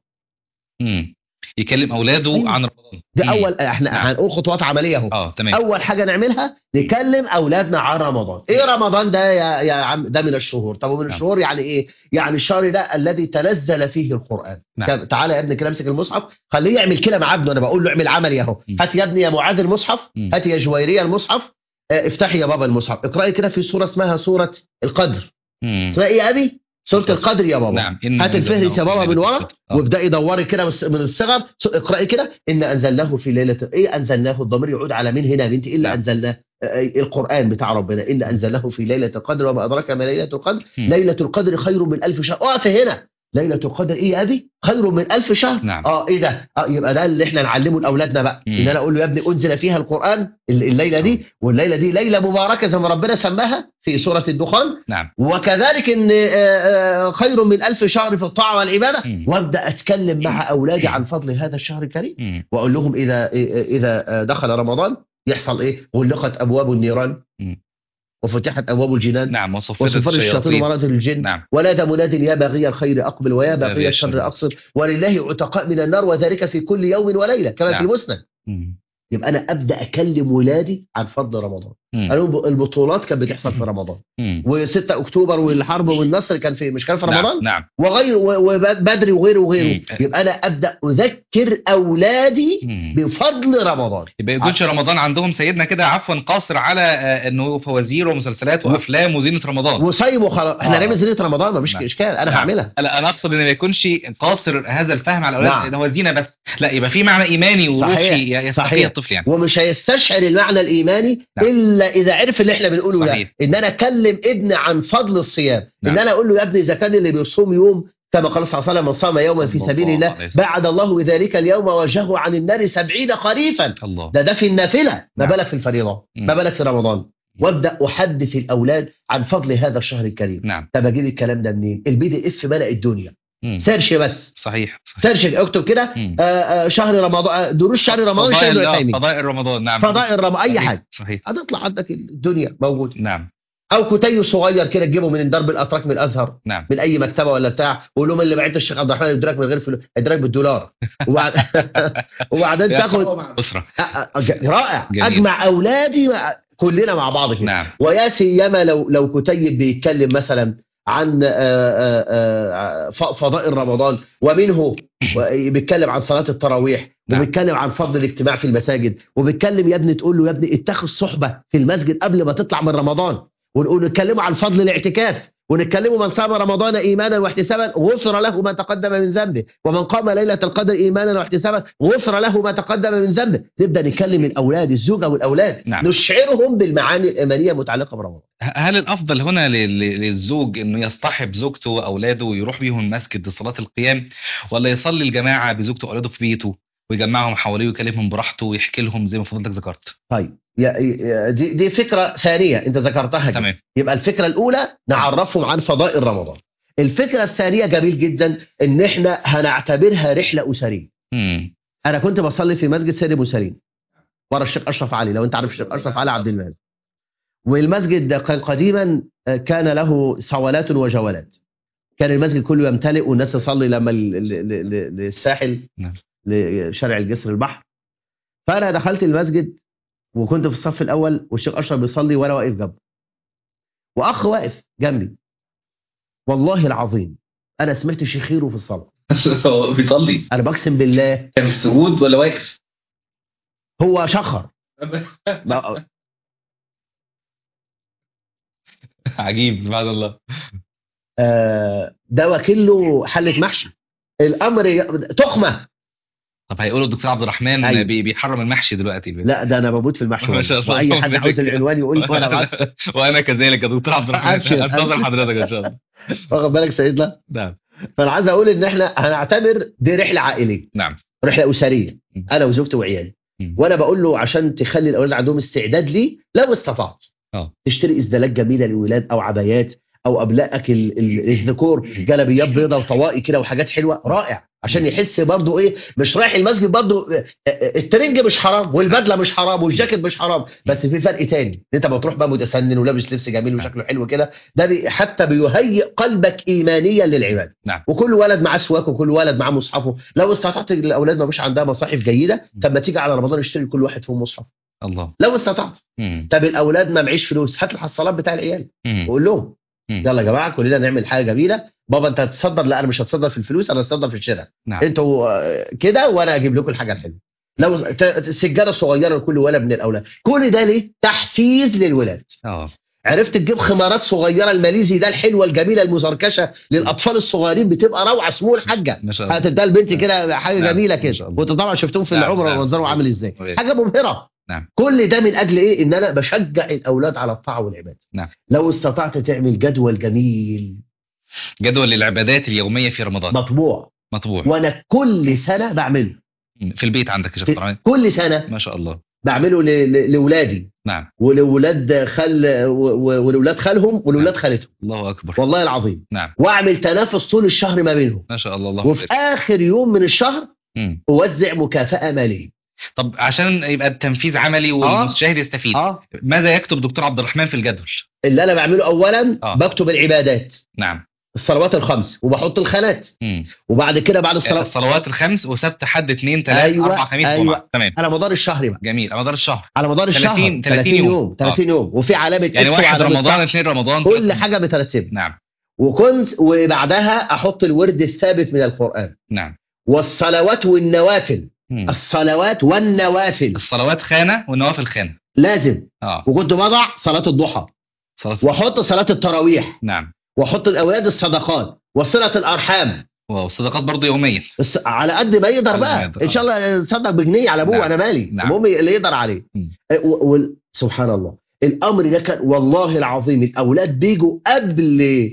مم. يكلم اولاده أيوة. عن رمضان. دي مم. اول، احنا نعم. هنقول خطوات عمليه اهو. اه تمام. اول حاجه نعملها نكلم اولادنا عن رمضان. ايه رمضان ده يا يا عم؟ ده من الشهور. طب ومن نعم. الشهور يعني ايه؟ يعني الشهر ده الذي تنزل فيه القران. نعم. طب تعالى يا ابني كده امسك المصحف، خليه يعمل كده مع ابنه. انا بقول له اعمل عملي اهو. مم. هات يا ابني يا معاذ المصحف، مم. هات يا جويريه المصحف، اه، افتحي يا بابا المصحف، اقراي كده في سوره اسمها سوره القدر. مم. اسمها ايه يا ابي؟ سوره القدر يا بابا. نعم. إن هات الفهرس يا أنزلناه بابا في من ليلة ورا، القدر. آه. وابداي دوري كده بس- من الصغر. س- اقراي كده ان انزلناه في ليله. ايه انزلناه؟ الضمير يعود على مين هنا يا بنتي؟ الا نعم. انزلناه. آه، القران بتاع ربنا، ان انزلناه في ليله القدر وما ادراك ما ليله القدر. مم. ليله القدر خير من الف شهر. اقف هنا. ليله القدر ايه يا ابي؟ خير من الف شهر. نعم. اه ايه ده؟ اه يبقى ده اللي احنا نعلمه لاولادنا بقى. مم. ان انا اقول له يا ابني انزل فيها القران ال- الليله دي، والليله دي ليله مباركه زي ما ربنا سماها في سوره الدخان. نعم. وكذلك ان آه، آه، خير من الف شهر في الطاعه والعباده. مم. وابدا اتكلم مع اولادي عن فضل هذا الشهر الكريم، مم. واقول لهم اذا اذا دخل رمضان يحصل ايه؟ غلقت ابواب النيران، مم. وفتحت ابواب الجنان، نعم. وصفدت وصفر الشياطين الشياطين. ومرض الجن. نعم. ونادى مناد يا باغي الخير اقبل ويا باغي باغي الشر الشر اقصر، ولله عتقاء من النار وذلك في كل يوم وليله كما في نعم. المسند. مم. يبقى انا ابدا اكلم ولادي عن فضل رمضان. مم. قالوا البطولات كانت بتحصل في رمضان، مم. و6 اكتوبر والحرب والنصر كان في، مش كان في نعم. رمضان؟ نعم. وغير وبدري وغيره وغيره. مم. يبقى انا ابدا اذكر اولادي مم. بفضل رمضان. يبقى يكونش رمضان عندهم سيدنا كده عفوا قاصر على آه، انه فوازير ومسلسلات وافلام وزينة رمضان. وصايمه خلاص. احنا آه. نعمل زينه رمضان مفيش نعم. اشكال، انا نعم. هعملها. لا انا اقصد ان ما يكونش قاصر هذا الفهم على الاولاد نعم. ان هو زينه بس، لا يبقى في معنى ايماني وروحي صحيح. يستقي صحيح. الطفل يعني. ومش هيستشعر المعنى الايماني نعم. الا اذا عرف اللي احنا بنقوله ده، صحيح. ان انا اكلم ابني عن فضل الصيام. نعم. ان انا اقول له يا ابني اذا كان اللي بيصوم يوم كما قال صلى الله عليه وسلم من صام يوما في الله سبيل عليه الله وسلم. بعد الله بذلك اليوم وجهه عن النار سبعين خريفا. الله. ده ده في النافله، ما نعم. بالك في الفريضه، مم. ما بالك في رمضان. وابدا احدث الاولاد عن فضل هذا الشهر الكريم. نعم. طب اجيب الكلام ده منين؟ البي دي اف ملأ الدنيا. مم. سيرش بس، صحيح. صحيح. سيرش اكتب كده مم. آه، آه، شهر رمضان، آه، دروس شهر رمضان الشيخ ابن فضائل آه، عثيمين، فضائل رمضان. نعم. فضائل رمضان، اي صحيح. حاجه صحيح. هتطلع عندك الدنيا موجوده. نعم. او كتيب صغير كده تجيبه من درب الاتراك من الازهر، نعم. من اي مكتبه ولا بتاع، وقول لهم اللي بعت الشيخ عبد الرحمن يدرك من غير فلوس، يدرك بالدولار. وبعد... وبعدين تاخد أسرة. آه، آه، ج- رائع. جميل. اجمع اولادي مع... كلنا مع بعض كده. نعم. ويا سيما لو لو كتيب بيتكلم مثلا عن آه، آه، آه، ف- فضائل رمضان، ومنه بيتكلم عن صلاة التراويح، نعم. وبيتكلم عن فضل الاجتماع في المساجد، وبيتكلم يا ابني تقول له يا ابني اتخذ صحبة في المسجد قبل ما تطلع من رمضان، ونقول نتكلموا عن فضل الاعتكاف، ونتكلموا من صام رمضان ايمانا واحتسابا غفر له ما تقدم من ذنبه، ومن قام ليله القدر ايمانا واحتسابا غفر له ما تقدم من ذنبه. نبدا نكلم الاولاد، الزوجه والاولاد، نعم. نشعرهم بالمعاني الايمانيه المتعلقه برمضان. هل الافضل هنا لل- لل- للزوج انه يصطحب زوجته واولاده ويروح بيهم المسجد لصلاه القيام، ولا يصلي الجماعه بزوجته واولاده في بيته ويجمعهم حواليه ويكلمهم براحته ويحكي لهم زي ما فضلتك ذكرت؟ طيب يا- يا- دي دي فكره ثانيه انت ذكرتها كده. تمام. يبقى الفكره الاولى نعرفهم عن فضائل رمضان. الفكره الثانيه جميل جدا ان احنا هنعتبرها رحله اسريه. امم. انا كنت بصلي في مسجد سيدي بوسرين ورا الشيخ اشرف علي، لو انت عارف الشيخ اشرف علي عبد المال. والمسجد ده كان قديما كان له صولات وجولات، كان المسجد كله يمتلئ والناس تصلي لما ال- ال- ال- للساحل، نعم. لشارع الجسر البحر. فانا دخلت المسجد وكنت في الصف الاول والشيخ اشرف بيصلي وانا واقف جنبه، واخ واقف جنبي، والله العظيم انا سمعت شخيره في الصلاه. هو بيصلي انا بقسم بالله. كان في السجود ولا واقف؟ هو شخر. بقى- عجيب سبحان الله. آه، ده واكل له حله محشي. الامر ي- تخمه. طب هيقولوا الدكتور عبد الرحمن أيوة. بي- بيحرم المحشي دلوقتي. لا ده انا بموت في المحشي ما شاء والله. الله. واي حد عاوز العنوان يقول لي وانا ابعت. وانا كذلك يا دكتور عبد الرحمن، أبشر، انتظر أبشر. حضرتك ان شاء الله. واخد بالك سيدنا؟ نعم فانا عايز اقول ان احنا هنعتبر دي رحله عائليه، نعم. رحله اسريه، م. انا وزوجتي وعيالي. م. وانا بقول له عشان تخلي الاولاد عندهم استعداد لي، لو استطعت اه تشتري اسدالات جميله للولاد او عبايات، او ابنائك ال- ال- الذكور جلابيات بيضه وطواقي كده وحاجات حلوه، رائع، عشان يحس برضو ايه، مش رايح المسجد برضو. آه، آه، الترنج مش حرام والبدله مش حرام والجاكيت مش حرام، بس في فرق تاني. انت بتروح بقى متسنن ولابس لبس جميل وشكله حلو كده، ده بي حتى بيهيئ قلبك ايمانيا للعباده. نعم. وكل ولد معاه سواك وكل ولد معاه مصحفه. لو استطعت الاولاد ما مش عندها مصاحف جيده، طب ما تيجي على رمضان اشتري كل واحد فيهم مصحف الله. لو استطعت. مم. طب الاولاد ما معيش فلوس، هات الحصالات بتاع العيال مم. وقول لهم مم. يلا يا جماعه كلنا نعمل حاجه جميله. بابا انت هتتصدر؟ لا انا مش هتصدر في الفلوس، انا هتصدر في الشراء. نعم. انتوا آه، كده وانا اجيب لكم الحاجه الحلوه. لو ت- سجاده صغيره لكل ولد من الاولاد، كل ده ليه؟ تحفيز للولاد. اه عرفت تجيب خمارات صغيره، الماليزي ده الحلوه الجميله المزركشه للاطفال الصغيرين بتبقى روعه، اسمه الحاجه ما شاء الله. هتديها البنت كده حاجه نعم. جميله ما كده. شاء الله. وانتوا طبعا شفتهم في نعم. العمره نعم. ومنظره عامل ازاي، نعم. حاجه مبهره. نعم. كل ده من اجل ايه؟ ان انا بشجع الاولاد على الطاعه والعباده. نعم. لو استطعت تعمل جدول جميل جدول للعبادات اليوميه في رمضان مطبوع، مطبوع وانا كل سنه بعمله في البيت عندك يا شيخ في- طبعا. كل سنه ما شاء الله. بعمله ل- ل- لاولادي نعم. ولولاد خال و- و- ولولاد خالهم ولولاد نعم. خالتهم، الله اكبر. والله العظيم. نعم. واعمل تنافس طول الشهر ما بينهم، ما شاء الله. الله وفي أكبر. اخر يوم من الشهر مم. اوزع مكافاه ماليه. طب عشان يبقى التنفيذ عملي والمشاهد يستفيد، اه ماذا يكتب دكتور عبد الرحمن في الجدول؟ اللي انا بعمله اولا آه. بكتب العبادات، نعم. الصلوات الخمس، وبحط الخانات. مم. وبعد كده بعد الصلاه الصلوات الخمس وسبت حد اثنين ثلاث أيوة، اربع خميس أيوة. جمعه. تمام. على مدار الشهر بقى، جميل. على مدار الشهر. على مدار الشهر ثلاثين ثلاثين يوم ثلاثين يوم، وفي علامه يعني إكس واحد وعلامة رمضان صح. اثنين رمضان كل ثلاثة. حاجه بترتب. نعم. وكنت وبعدها احط الورد الثابت من القران، نعم. والصلوات والنوافل. مم. الصلوات والنوافل الصلوات خانه والنوافل خانه. لازم. اه وكنت بضع صلاه الضحى، صلاة. واحط صلاه التراويح، نعم. واحط الاولاد الصدقات وصله الارحام. والصدقات برضه يوميا. الس- على قد ما يقدر على قد ما بقى يقدر. ان شاء الله يصدق بجنيه على ابوه. نعم. انا مالي، نعم. المهم اللي يقدر عليه. مم. أه، و- و- سبحان الله، الامر ده كان والله العظيم الاولاد بيجوا قبل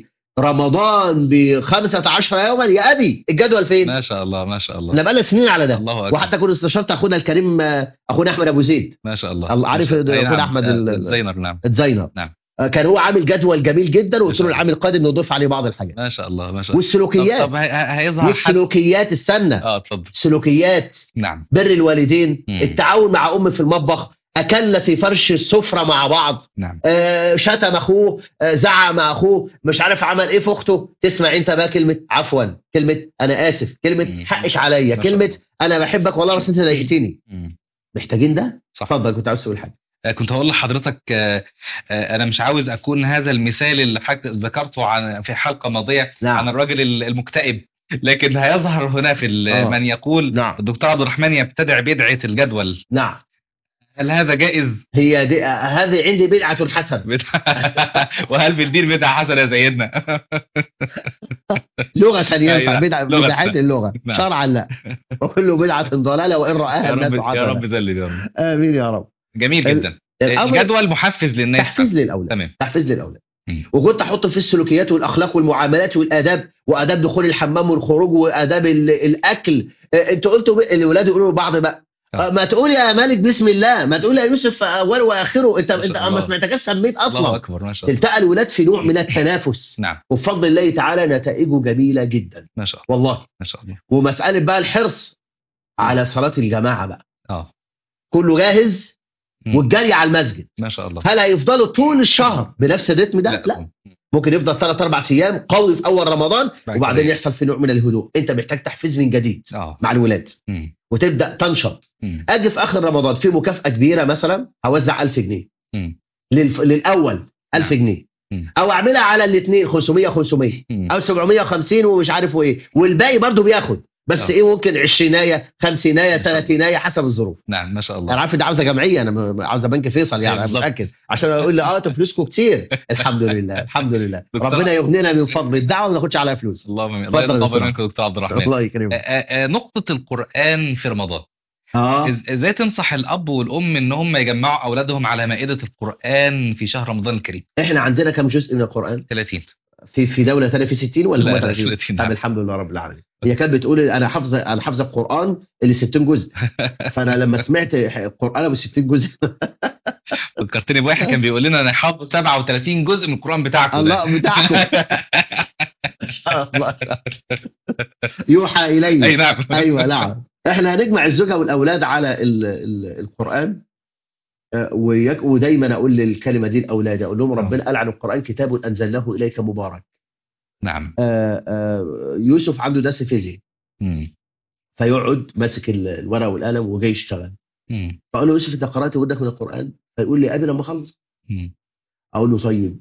رمضان ب خمسة عشر يوما، يا ابي الجدول فين؟ ما شاء الله ما شاء الله. احنا بقالنا سنين على ده. الله اكبر. وحتى كنت استشرت اخونا الكريم آه، اخونا احمد ابو زيد، ما شاء الله. الله عارف ما شاء- أي اخونا نعم. احمد آه، ال- زينر. نعم. الزينر. نعم. آه، كان هو عامل جدول جميل جدا، وقلت شاء له الله. العام القادم نضيف عليه بعض الحاجات. ما شاء الله ما شاء الله. والسلوكيات. طب, طب هي- هي- هيظهر حد. والسلوكيات استنى. اه اتفضل. سلوكيات نعم. بر الوالدين، مم. التعاون مع أم في المطبخ، أكلنا في فرش السفرة مع بعض، نعم. آه شتم أخوه، آه زعم أخوه، مش عارف عمل إيه في أخته، تسمع أنت بقى كلمة عفوا، كلمة أنا آسف، كلمة مم. حقك عليا، ما شاء كلمة الله. أنا بحبك والله بس أنت ضايقتني. مم. محتاجين ده؟ صح. اتفضل كنت عاوز تقول حاجة. آه، كنت هقول لحضرتك آه، آه، انا مش عاوز اكون هذا المثال اللي حضرتك ذكرته عن في حلقه ماضيه نعم. عن الراجل ال- المكتئب، لكن هيظهر هنا في ال- آه. من يقول نعم. الدكتور عبد الرحمن يبتدع بدعه الجدول. نعم. هل هذا جائز؟ هي دي هذه عندي بدعة حسنة. بدعة- وهل في الدين بدعه حسنه يا سيدنا؟ لغة ينفع، أيوة. بدعة لغة. بدعات اللغة، نعم. شرعا لا. وكل بدعة ضلالة وإن يا رآها الناس رب يا حسنة. رب ذلك يا رب. آمين يا رب. جميل ال- جدا. الأمر الجدول محفز للناس. تحفيز للأولاد. تمام. تحفيز للأولاد. مم. وكنت أحط في السلوكيات والأخلاق والمعاملات والآداب، وآداب دخول الحمام والخروج، وآداب ال- الأكل. آه، أنتوا قلتوا ب- الأولاد يقولوا لبعض بقى آه. آه، ما تقول يا مالك بسم الله، ما تقول يا يوسف أول وآخره. أنت ما شاء أنت الله. ما سمعتكش سميت الله أصلا. اكبر ما شاء الله. تلتقى الولاد في نوع من التنافس، نعم. وبفضل الله تعالى نتائجه جميلة جدا ما شاء الله والله. ما شاء الله. ومسألة بقى الحرص على صلاة الجماعة بقى، اه كله جاهز مم. والجري على المسجد. ما شاء الله. هل هيفضلوا طول الشهر بنفس الريتم ده؟ لا, لا. ممكن يفضل ثلاث اربع ايام قوي في اول رمضان بعد وبعدين كده. يحصل في نوع من الهدوء. انت محتاج تحفيز من جديد اه مع الولاد مم. وتبدا تنشط. مم. اجي في اخر رمضان في مكافاه كبيره مثلا هوزع ألف جنيه مم. للف... للاول ألف نعم. جنيه مم. او اعملها على الاثنين خمسمية خمسمية مم. او سبعمية وخمسين ومش عارف ايه، والباقي برضو بياخد بس آه. ايه ممكن عشرينايه خمسينايه ما شاء الله. ثلاثينايه حسب الظروف. نعم ما شاء الله. انا عارف ان عاوزه جمعيه، انا م- عاوزه بنك فيصل يعني، انا بالظبط. متاكد عشان اقول لي اه انتوا فلوسكم كتير. الحمد لله الحمد لله دكتور- ربنا يغنينا من فضل الدعوه وما ناخدش عليها فلوس. اللهم امين. اتفضل الله يا يتقبل دكتور. منك يا دكتور عبد الرحمن. الله آه، يكرمك. آه، آه، نقطة القرآن في رمضان، اه إز- ازاي تنصح الاب والام ان هم يجمعوا اولادهم على مائدة القرآن في شهر رمضان الكريم؟ احنا عندنا كم جزء من القران؟ ثلاثين. في في دوله ثانيه في ستين ولا لا، هم لا، ثلاثين؟ ثلاثين، طب نعم. الحمد لله رب العالمين. هي كانت بتقول انا حافظه انا حافظه القران اللي ستين جزء، فانا لما سمعت القران ابو ستين جزء فكرتني بواحد كان بيقول لنا انا حافظ سبعة وثلاثين جزء من القرآن بتاعكم. الله بتاعكم ان شاء الله يوحى الي. اي نعم. ايوه نعم. احنا هنجمع الزوجه والاولاد على ال ال القران. آه، ويك- ودايما اقول الكلمه دي لاولادي، اقول لهم آه. ربنا قال عن القران كتاب انزلناه اليك مبارك. نعم. آه، آه، يوسف عنده درس فيزياء مم. فيقعد ماسك ال- الورقه والقلم وجاي يشتغل، مم. فاقول له يوسف انت قرات ودك من القران؟ فيقول لي ابي لما اخلص. مم. اقول له طيب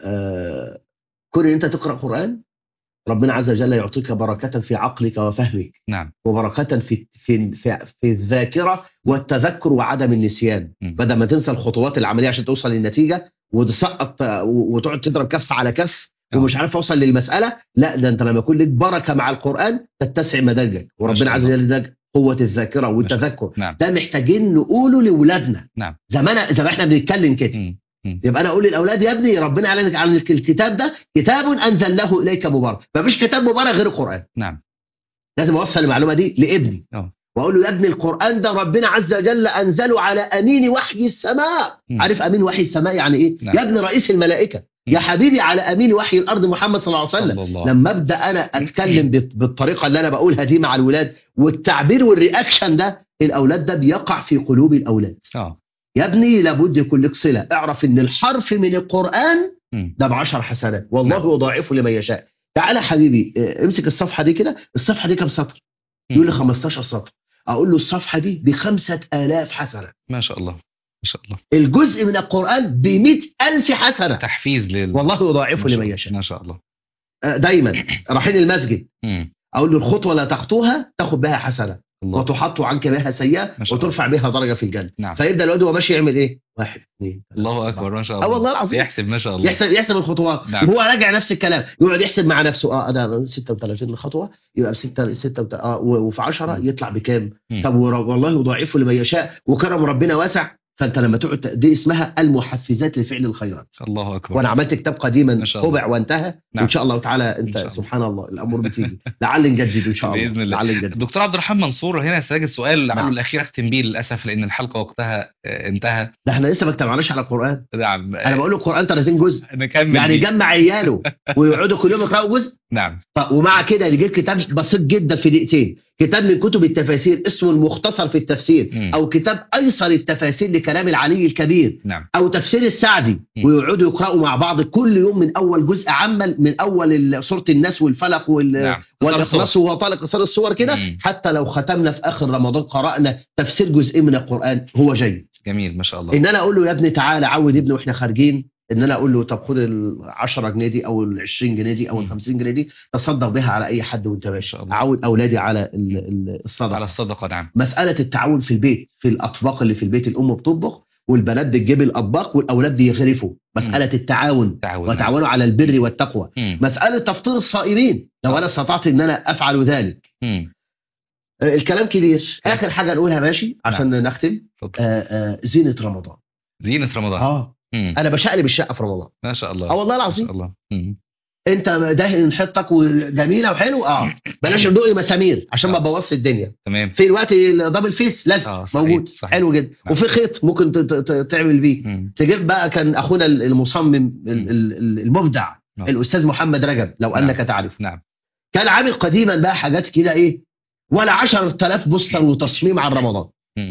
آه، كون ان انت تقرا قران ربنا عز وجل يعطيك بركه في عقلك وفهمك، نعم. وبركه في في في, في الذاكره والتذكر وعدم النسيان. مم. بدل ما تنسى الخطوات العمليه عشان توصل للنتيجه وتسقط وتقعد تضرب كف على كف آه. ومش عارف اوصل للمساله، لا ده انت لما يكون لك بركه مع القران تتسع مدارجك، ما وربنا شاء عز الله. وجل اداك قوه الذاكره والتذكر. نعم. ده محتاجين نقوله لاولادنا نعم. زي ما انا زي ما احنا بنتكلم كده. مم. مم. يبقى انا اقول للاولاد يا ابني ربنا اعلن عن الكتاب ده كتاب انزلناه اليك مبارك، مفيش كتاب مبارك غير القران. نعم. لازم اوصل المعلومه دي لابني اه. واقول له يا ابني القران ده ربنا عز وجل انزله على امين وحي السماء. مم. عارف امين وحي السماء يعني ايه؟ نعم. يا ابني رئيس الملائكه، يا حبيبي على امين وحي الارض محمد صلى الله عليه وسلم. صلى الله. لما ابدا انا اتكلم بت- بالطريقه اللي انا بقولها دي مع الولاد والتعبير والرياكشن ده، الاولاد ده بيقع في قلوب الاولاد. اه. يا ابني لابد يكون لك صله، اعرف ان الحرف من القران مم. ده بعشر حسنات والله نعم. يضاعفه لمن يشاء. تعالى حبيبي اه، امسك الصفحه دي كده، الصفحه دي كام سطر؟ مم. يقول لي خمستاشر سطر. اقول له الصفحه دي بخمسة آلاف حسنه، ما شاء الله. ما شاء الله. الجزء من القران بمئة ألف حسنه، تحفيز لل والله يضاعفه ما شاء لمن الله. يشاء. ما شاء الله. اه، دايما رايحين المسجد مم. اقول له الخطوه لا تخطوها تاخد بها حسنه الله. وتحط عنك بها سيئه ما شاء الله. وترفع بها درجه في الجنه. نعم. فيبدا الواد وهو ماشي يعمل ايه؟ واحد اثنين الله اكبر. ما شاء اه الله. والله العظيم يحسب. ما شاء الله. يحسب يحسب الخطوات. نعم. وهو راجع نفس الكلام يقعد يحسب مع نفسه، اه انا ستة وثلاثين خطوه يبقى ب ستة ستة اه و- وفي عشرة مم. يطلع بكام؟ مم. طب ور- والله يضاعفه لمن يشاء وكرم ربنا واسع. فانت لما تقعد دي اسمها المحفزات لفعل الخيرات. الله اكبر. وانا عملت كتاب قديما ما شاء الله. طبع وانتهى. نعم. وان شاء الله تعالى إن انت شاء الله. سبحان الله الامور بتيجي لعل نجدد ان شاء الله. بإذن الله. لعل نجدد. دكتور عبد الرحمن منصور هنا ساجد سؤال لعله نعم. الاخير اختم بيه للاسف لان الحلقه وقتها آه، انتهى. ده احنا لسه ما اجتمعناش على القران. نعم. انا بقول له القران ثلاثين جزء نكمل يعني بيه. يجمع عياله ويقعدوا كل يوم يقراوا جزء. نعم. ف- ومع كده يجيب كتاب بسيط جدا في دقيقتين، كتاب من كتب التفاسير اسمه المختصر في التفسير، مم. او كتاب ايسر التفاسير لكلام العلي الكبير، نعم. او تفسير السعدي، مم. ويقعدوا يقراوا مع بعض كل يوم من اول جزء عمل من اول ال- سوره الناس والفلق وال نعم. والاخلاص وطالق قصار الصور كده. مم. حتى لو ختمنا في اخر رمضان قرانا تفسير جزء من القران هو جيد. جميل. ما شاء الله. ان انا اقول له يا ابني تعالى عود ابني واحنا خارجين، ان انا اقول له طب خد ال عشرة جنيه دي او ال عشرين جنيه دي او ال مم. خمسين جنيه دي تصدق بها على اي حد وانت ما ماشي. شاء الله. اعود اولادي على ال- ال- على الصدقه. الصدقه. نعم. مساله التعاون في البيت، في الاطباق اللي في البيت الام بتطبخ والبنات بتجيب الاطباق والاولاد بيغرفوا. مساله التعاون تعاون. وتعاونوا على البر والتقوى. مم. مساله تفطير الصائمين لو آه. انا استطعت ان انا افعل ذلك. مم. آه، الكلام كبير. اخر حاجه نقولها ماشي عشان نختم. اتفضل. آه، آه، زينه رمضان. زينة رمضان. اه مم. انا بشقلب الشقه في رمضان. ما شاء الله. اه والله ما العظيم. شاء الله. مم. انت دهن حطك وجميله وحلو اه بلاش ندوق مسامير عشان ما آه. تبوظش الدنيا. تمام. في الوقت الدبل فيس لازم آه، صحيح، موجود صحيح. حلو جدا. نعم. وفي خيط ممكن ت- ت- ت- تعمل بيه. مم. تجيب بقى كان اخونا المصمم ال- ال- ال- المبدع نعم. الاستاذ محمد رجب لو نعم. انك تعرف، نعم. كان عامل قديما بقى حاجات كده ايه ولا عشرة آلاف بوستر وتصميم عن رمضان. مم.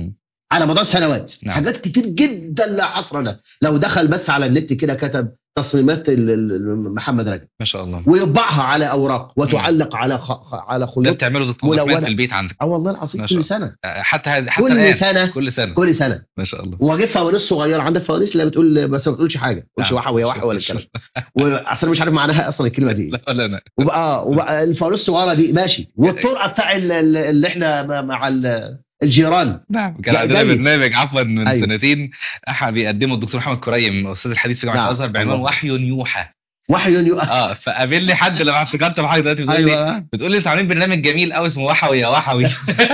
على مدار سنوات. نعم. حاجات كتير جدا لا حصر لها. لو دخل بس على النت كده كتب تصميمات ال- ال- محمد رجب ما شاء الله. ويطبعها على اوراق وتعلق على خ... على ده خيوط بتعمله دكتور عبد الرحمن في ملونه. البيت عندك؟ اه والله العظيم ما شاء كل الله. سنه آه، حتى هذه- حتى كل الآن سنه كل سنة كل سنه. ما شاء الله. واجيب فوانيس صغيره. عندك فوانيس لا بتقول بس ما بتقولش حاجه، ما تقولش نعم. وحوي يا وحوي ولا الكلام. واصلا مش عارف معناها اصلا الكلمه دي لا ايه. ولا أنا. وبقى وبقى الفوانيس الصغيره دي ماشي. والطرقه بتاع ال- ال- اللي احنا مع ال- الجيران. نعم. كان جا- عندنا جيد. برنامج عفوا من أيوه. سنتين أحد بيقدمه الدكتور محمد كريم أستاذ الحديث في جامعة نعم. الأزهر بعنوان الله. وحي يوحى. وحي يو... اه فقابلني حد لما افتكرت بحاجه دلوقتي بتقول لي ايوه بتقول لي انتوا عاملين برنامج جميل قوي اسمه وحوي يا وحوي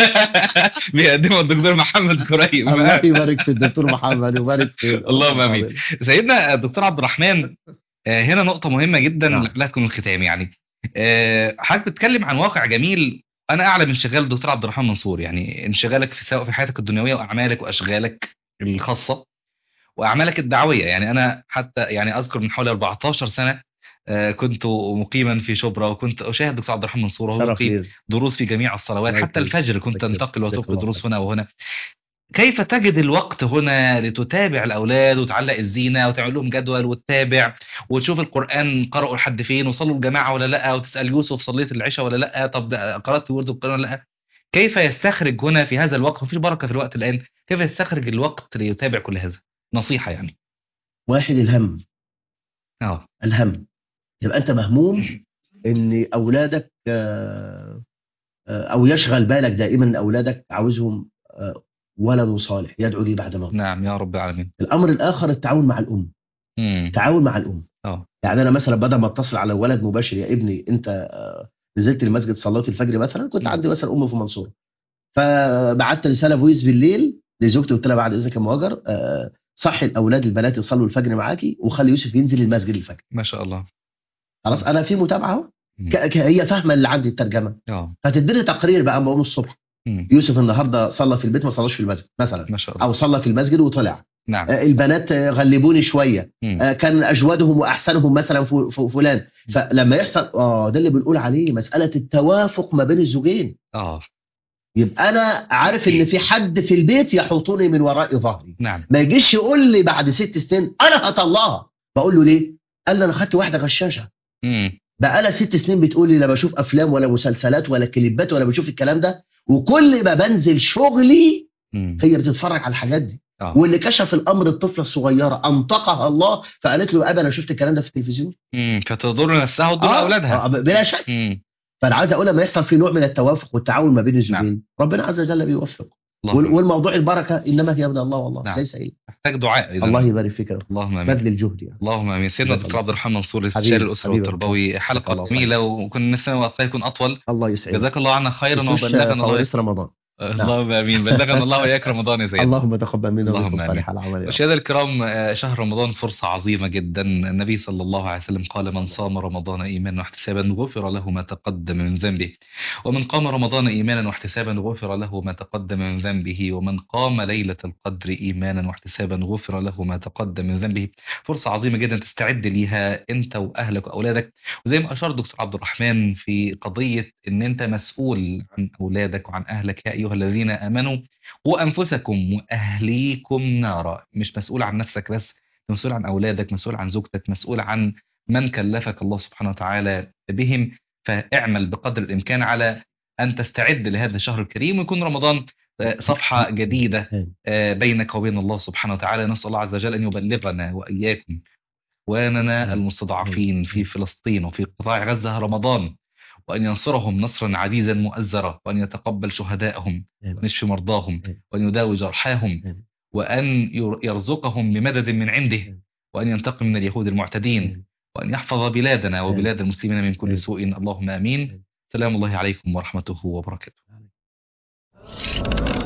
بيقدمه الدكتور محمد كريم. الله يبارك في الدكتور محمد ويبارك في اللهم امين. سيدنا الدكتور عبد الرحمن، آه، هنا نقطه مهمه جدا نعم. لا تكون الختام يعني. آه، حضرتك بتتكلم عن واقع جميل. انا اعلم انشغال الدكتور عبد الرحمن منصور، يعني انشغالك في سواء في حياتك الدنيويه واعمالك واشغالك الخاصه واعمالك الدعويه. يعني انا حتى يعني اذكر من حوالي أربعتاشر سنه آه، كنت مقيما في شبرا وكنت اشاهد الدكتور عبد الرحمن منصور وهو شرف يقيم لي. دروس في جميع الصلوات الله حتى يكرمك. الفجر كنت الله يكرمك. انتقل جزاك وتلقي الله دروس خير. هنا وهنا. كيف تجد الوقت هنا لتتابع الاولاد وتعلق الزينه وتعمل لهم جدول وتتابع وتشوف القران قرأوا لحد فين وصلوا الجماعه ولا لا، وتسال يوسف صليت العشاء ولا لا، طب ده قرأت ورد القران ولا لا؟ كيف يستخرج هنا في هذا الوقت وفي بركه في الوقت الان، كيف يستخرج الوقت ليتابع كل هذا؟ نصيحه يعني. واحد الهم. اه الهم يبقى انت مهموم ان اولادك آه، آه، او يشغل بالك دائما ان اولادك عاوزهم آه، ولد صالح يدعو لي بعد موت. نعم يا رب العالمين. الامر الاخر التعاون مع الام. امم التعاون مع الام. اه يعني انا مثلا بدل ما اتصل على ولد مباشر يا ابني انت آه، نزلت المسجد صليت الفجر مثلا، كنت نعم. عندي مثلا ام في المنصوره فبعت رساله فويس بالليل لزوجتي قلت لها بعد اذنك يا مهاجر آه، صحي الاولاد البنات يصلوا الفجر معاكي وخلي يوسف ينزل المسجد الفجر. ما شاء الله. خلاص انا في متابعه اهو. مم. ك- ك- هي فاهمه اللي عندي الترجمه. اه فتديني تقرير بقى اما اقوم الصبح مم. يوسف النهارده صلى في البيت ما صلاش في المسجد مثلا، ما شاء الله. او صلى في المسجد وطلع. نعم. آه، البنات آه، غلبوني شويه مم. آه، كان اجودهم واحسنهم مثلا ف- ف- فلان. فلما يحصل اه ده اللي بنقول عليه مساله التوافق ما بين الزوجين. اه يبقى انا عارف ان في حد في البيت يحوطني من وراء ظهري. نعم. ما يجيش يقول لي بعد ست سنين انا هطلعها. بقول له ليه؟ قال لي انا خدت واحده غشاشه امم بقى لها ست سنين بتقول لي لا بشوف افلام ولا مسلسلات ولا كليبات ولا بشوف الكلام ده، وكل ما بنزل شغلي امم هي بتتفرج على الحاجات دي. اه واللي كشف الامر الطفله الصغيره انطقها الله فقالت له ابا انا شفت الكلام ده في التلفزيون. امم فتضر نفسها وتضر آه، اولادها. آه، بلا شك. امم فانا عايز اقول لما يحصل في نوع من التوافق والتعاون ما بين الزوجين نعم. ربنا عز وجل بيوفق. وال- اللهم والموضوع البركه انما هي من الله والله نعم. ليس إلي. محتاج دعاء اذا. الله يبارك فيك يا رب. اللهم امين. بذل الجهد يعني. اللهم امين. سيدنا جزاك الدكتور الله. عبد الرحمن منصور حبيبي، استشاري الاسره حبيبي. والتربوي، جزاك حلقه الله جميله وكنا نسمع وقتها يكون اطول. الله يسعدك. جزاك الله عنا خيرا خصوص وبلغنا الله فوارس رمضان. اللهم امين. بلغنا الله واياك رمضان يا سيدنا. اللهم تقبل منا اللهم ومنكم آمين. صالح الاعمال يا رب. مشاهدينا الكرام، آه، شهر رمضان فرصة عظيمة جدا. النبي صلى الله عليه وسلم قال من صام رمضان إيمانا واحتسابا غفر له ما تقدم من ذنبه، ومن قام رمضان إيمانا واحتسابا غفر له ما تقدم من ذنبه، ومن قام ليلة القدر إيمانا واحتسابا غفر له ما تقدم من ذنبه. فرصة عظيمة جدا تستعد ليها أنت وأهلك وأولادك. وزي ما أشار الدكتور عبد الرحمن في قضية أن أنت مسؤول عن أولادك وعن أهلك، يا أيها الذين آمنوا وأنفسكم وأهليكم نارا. مش مسؤول عن نفسك بس، مسؤول عن أولادك، مسؤول عن زوجتك، مسؤول عن من كلفك الله سبحانه وتعالى بهم. فاعمل بقدر الإمكان على أن تستعد لهذا الشهر الكريم ويكون رمضان آه، صفحة جديدة آه، بينك وبين الله سبحانه وتعالى. نسأل الله عز وجل أن يبلغنا وإياكم وأننا المستضعفين في فلسطين وفي قطاع غزة رمضان، وأن ينصرهم نصرا عزيزا مؤزرا، وأن يتقبل شهدائهم وأن يشفي مرضاهم وأن يداوي جرحاهم، وأن ير- يرزقهم بمدد من عنده، وأن ينتقم من اليهود المعتدين، وأن يحفظ بلادنا وبلاد المسلمين من كل سوء. اللهم آمين. سلام الله عليكم ورحمته وبركاته.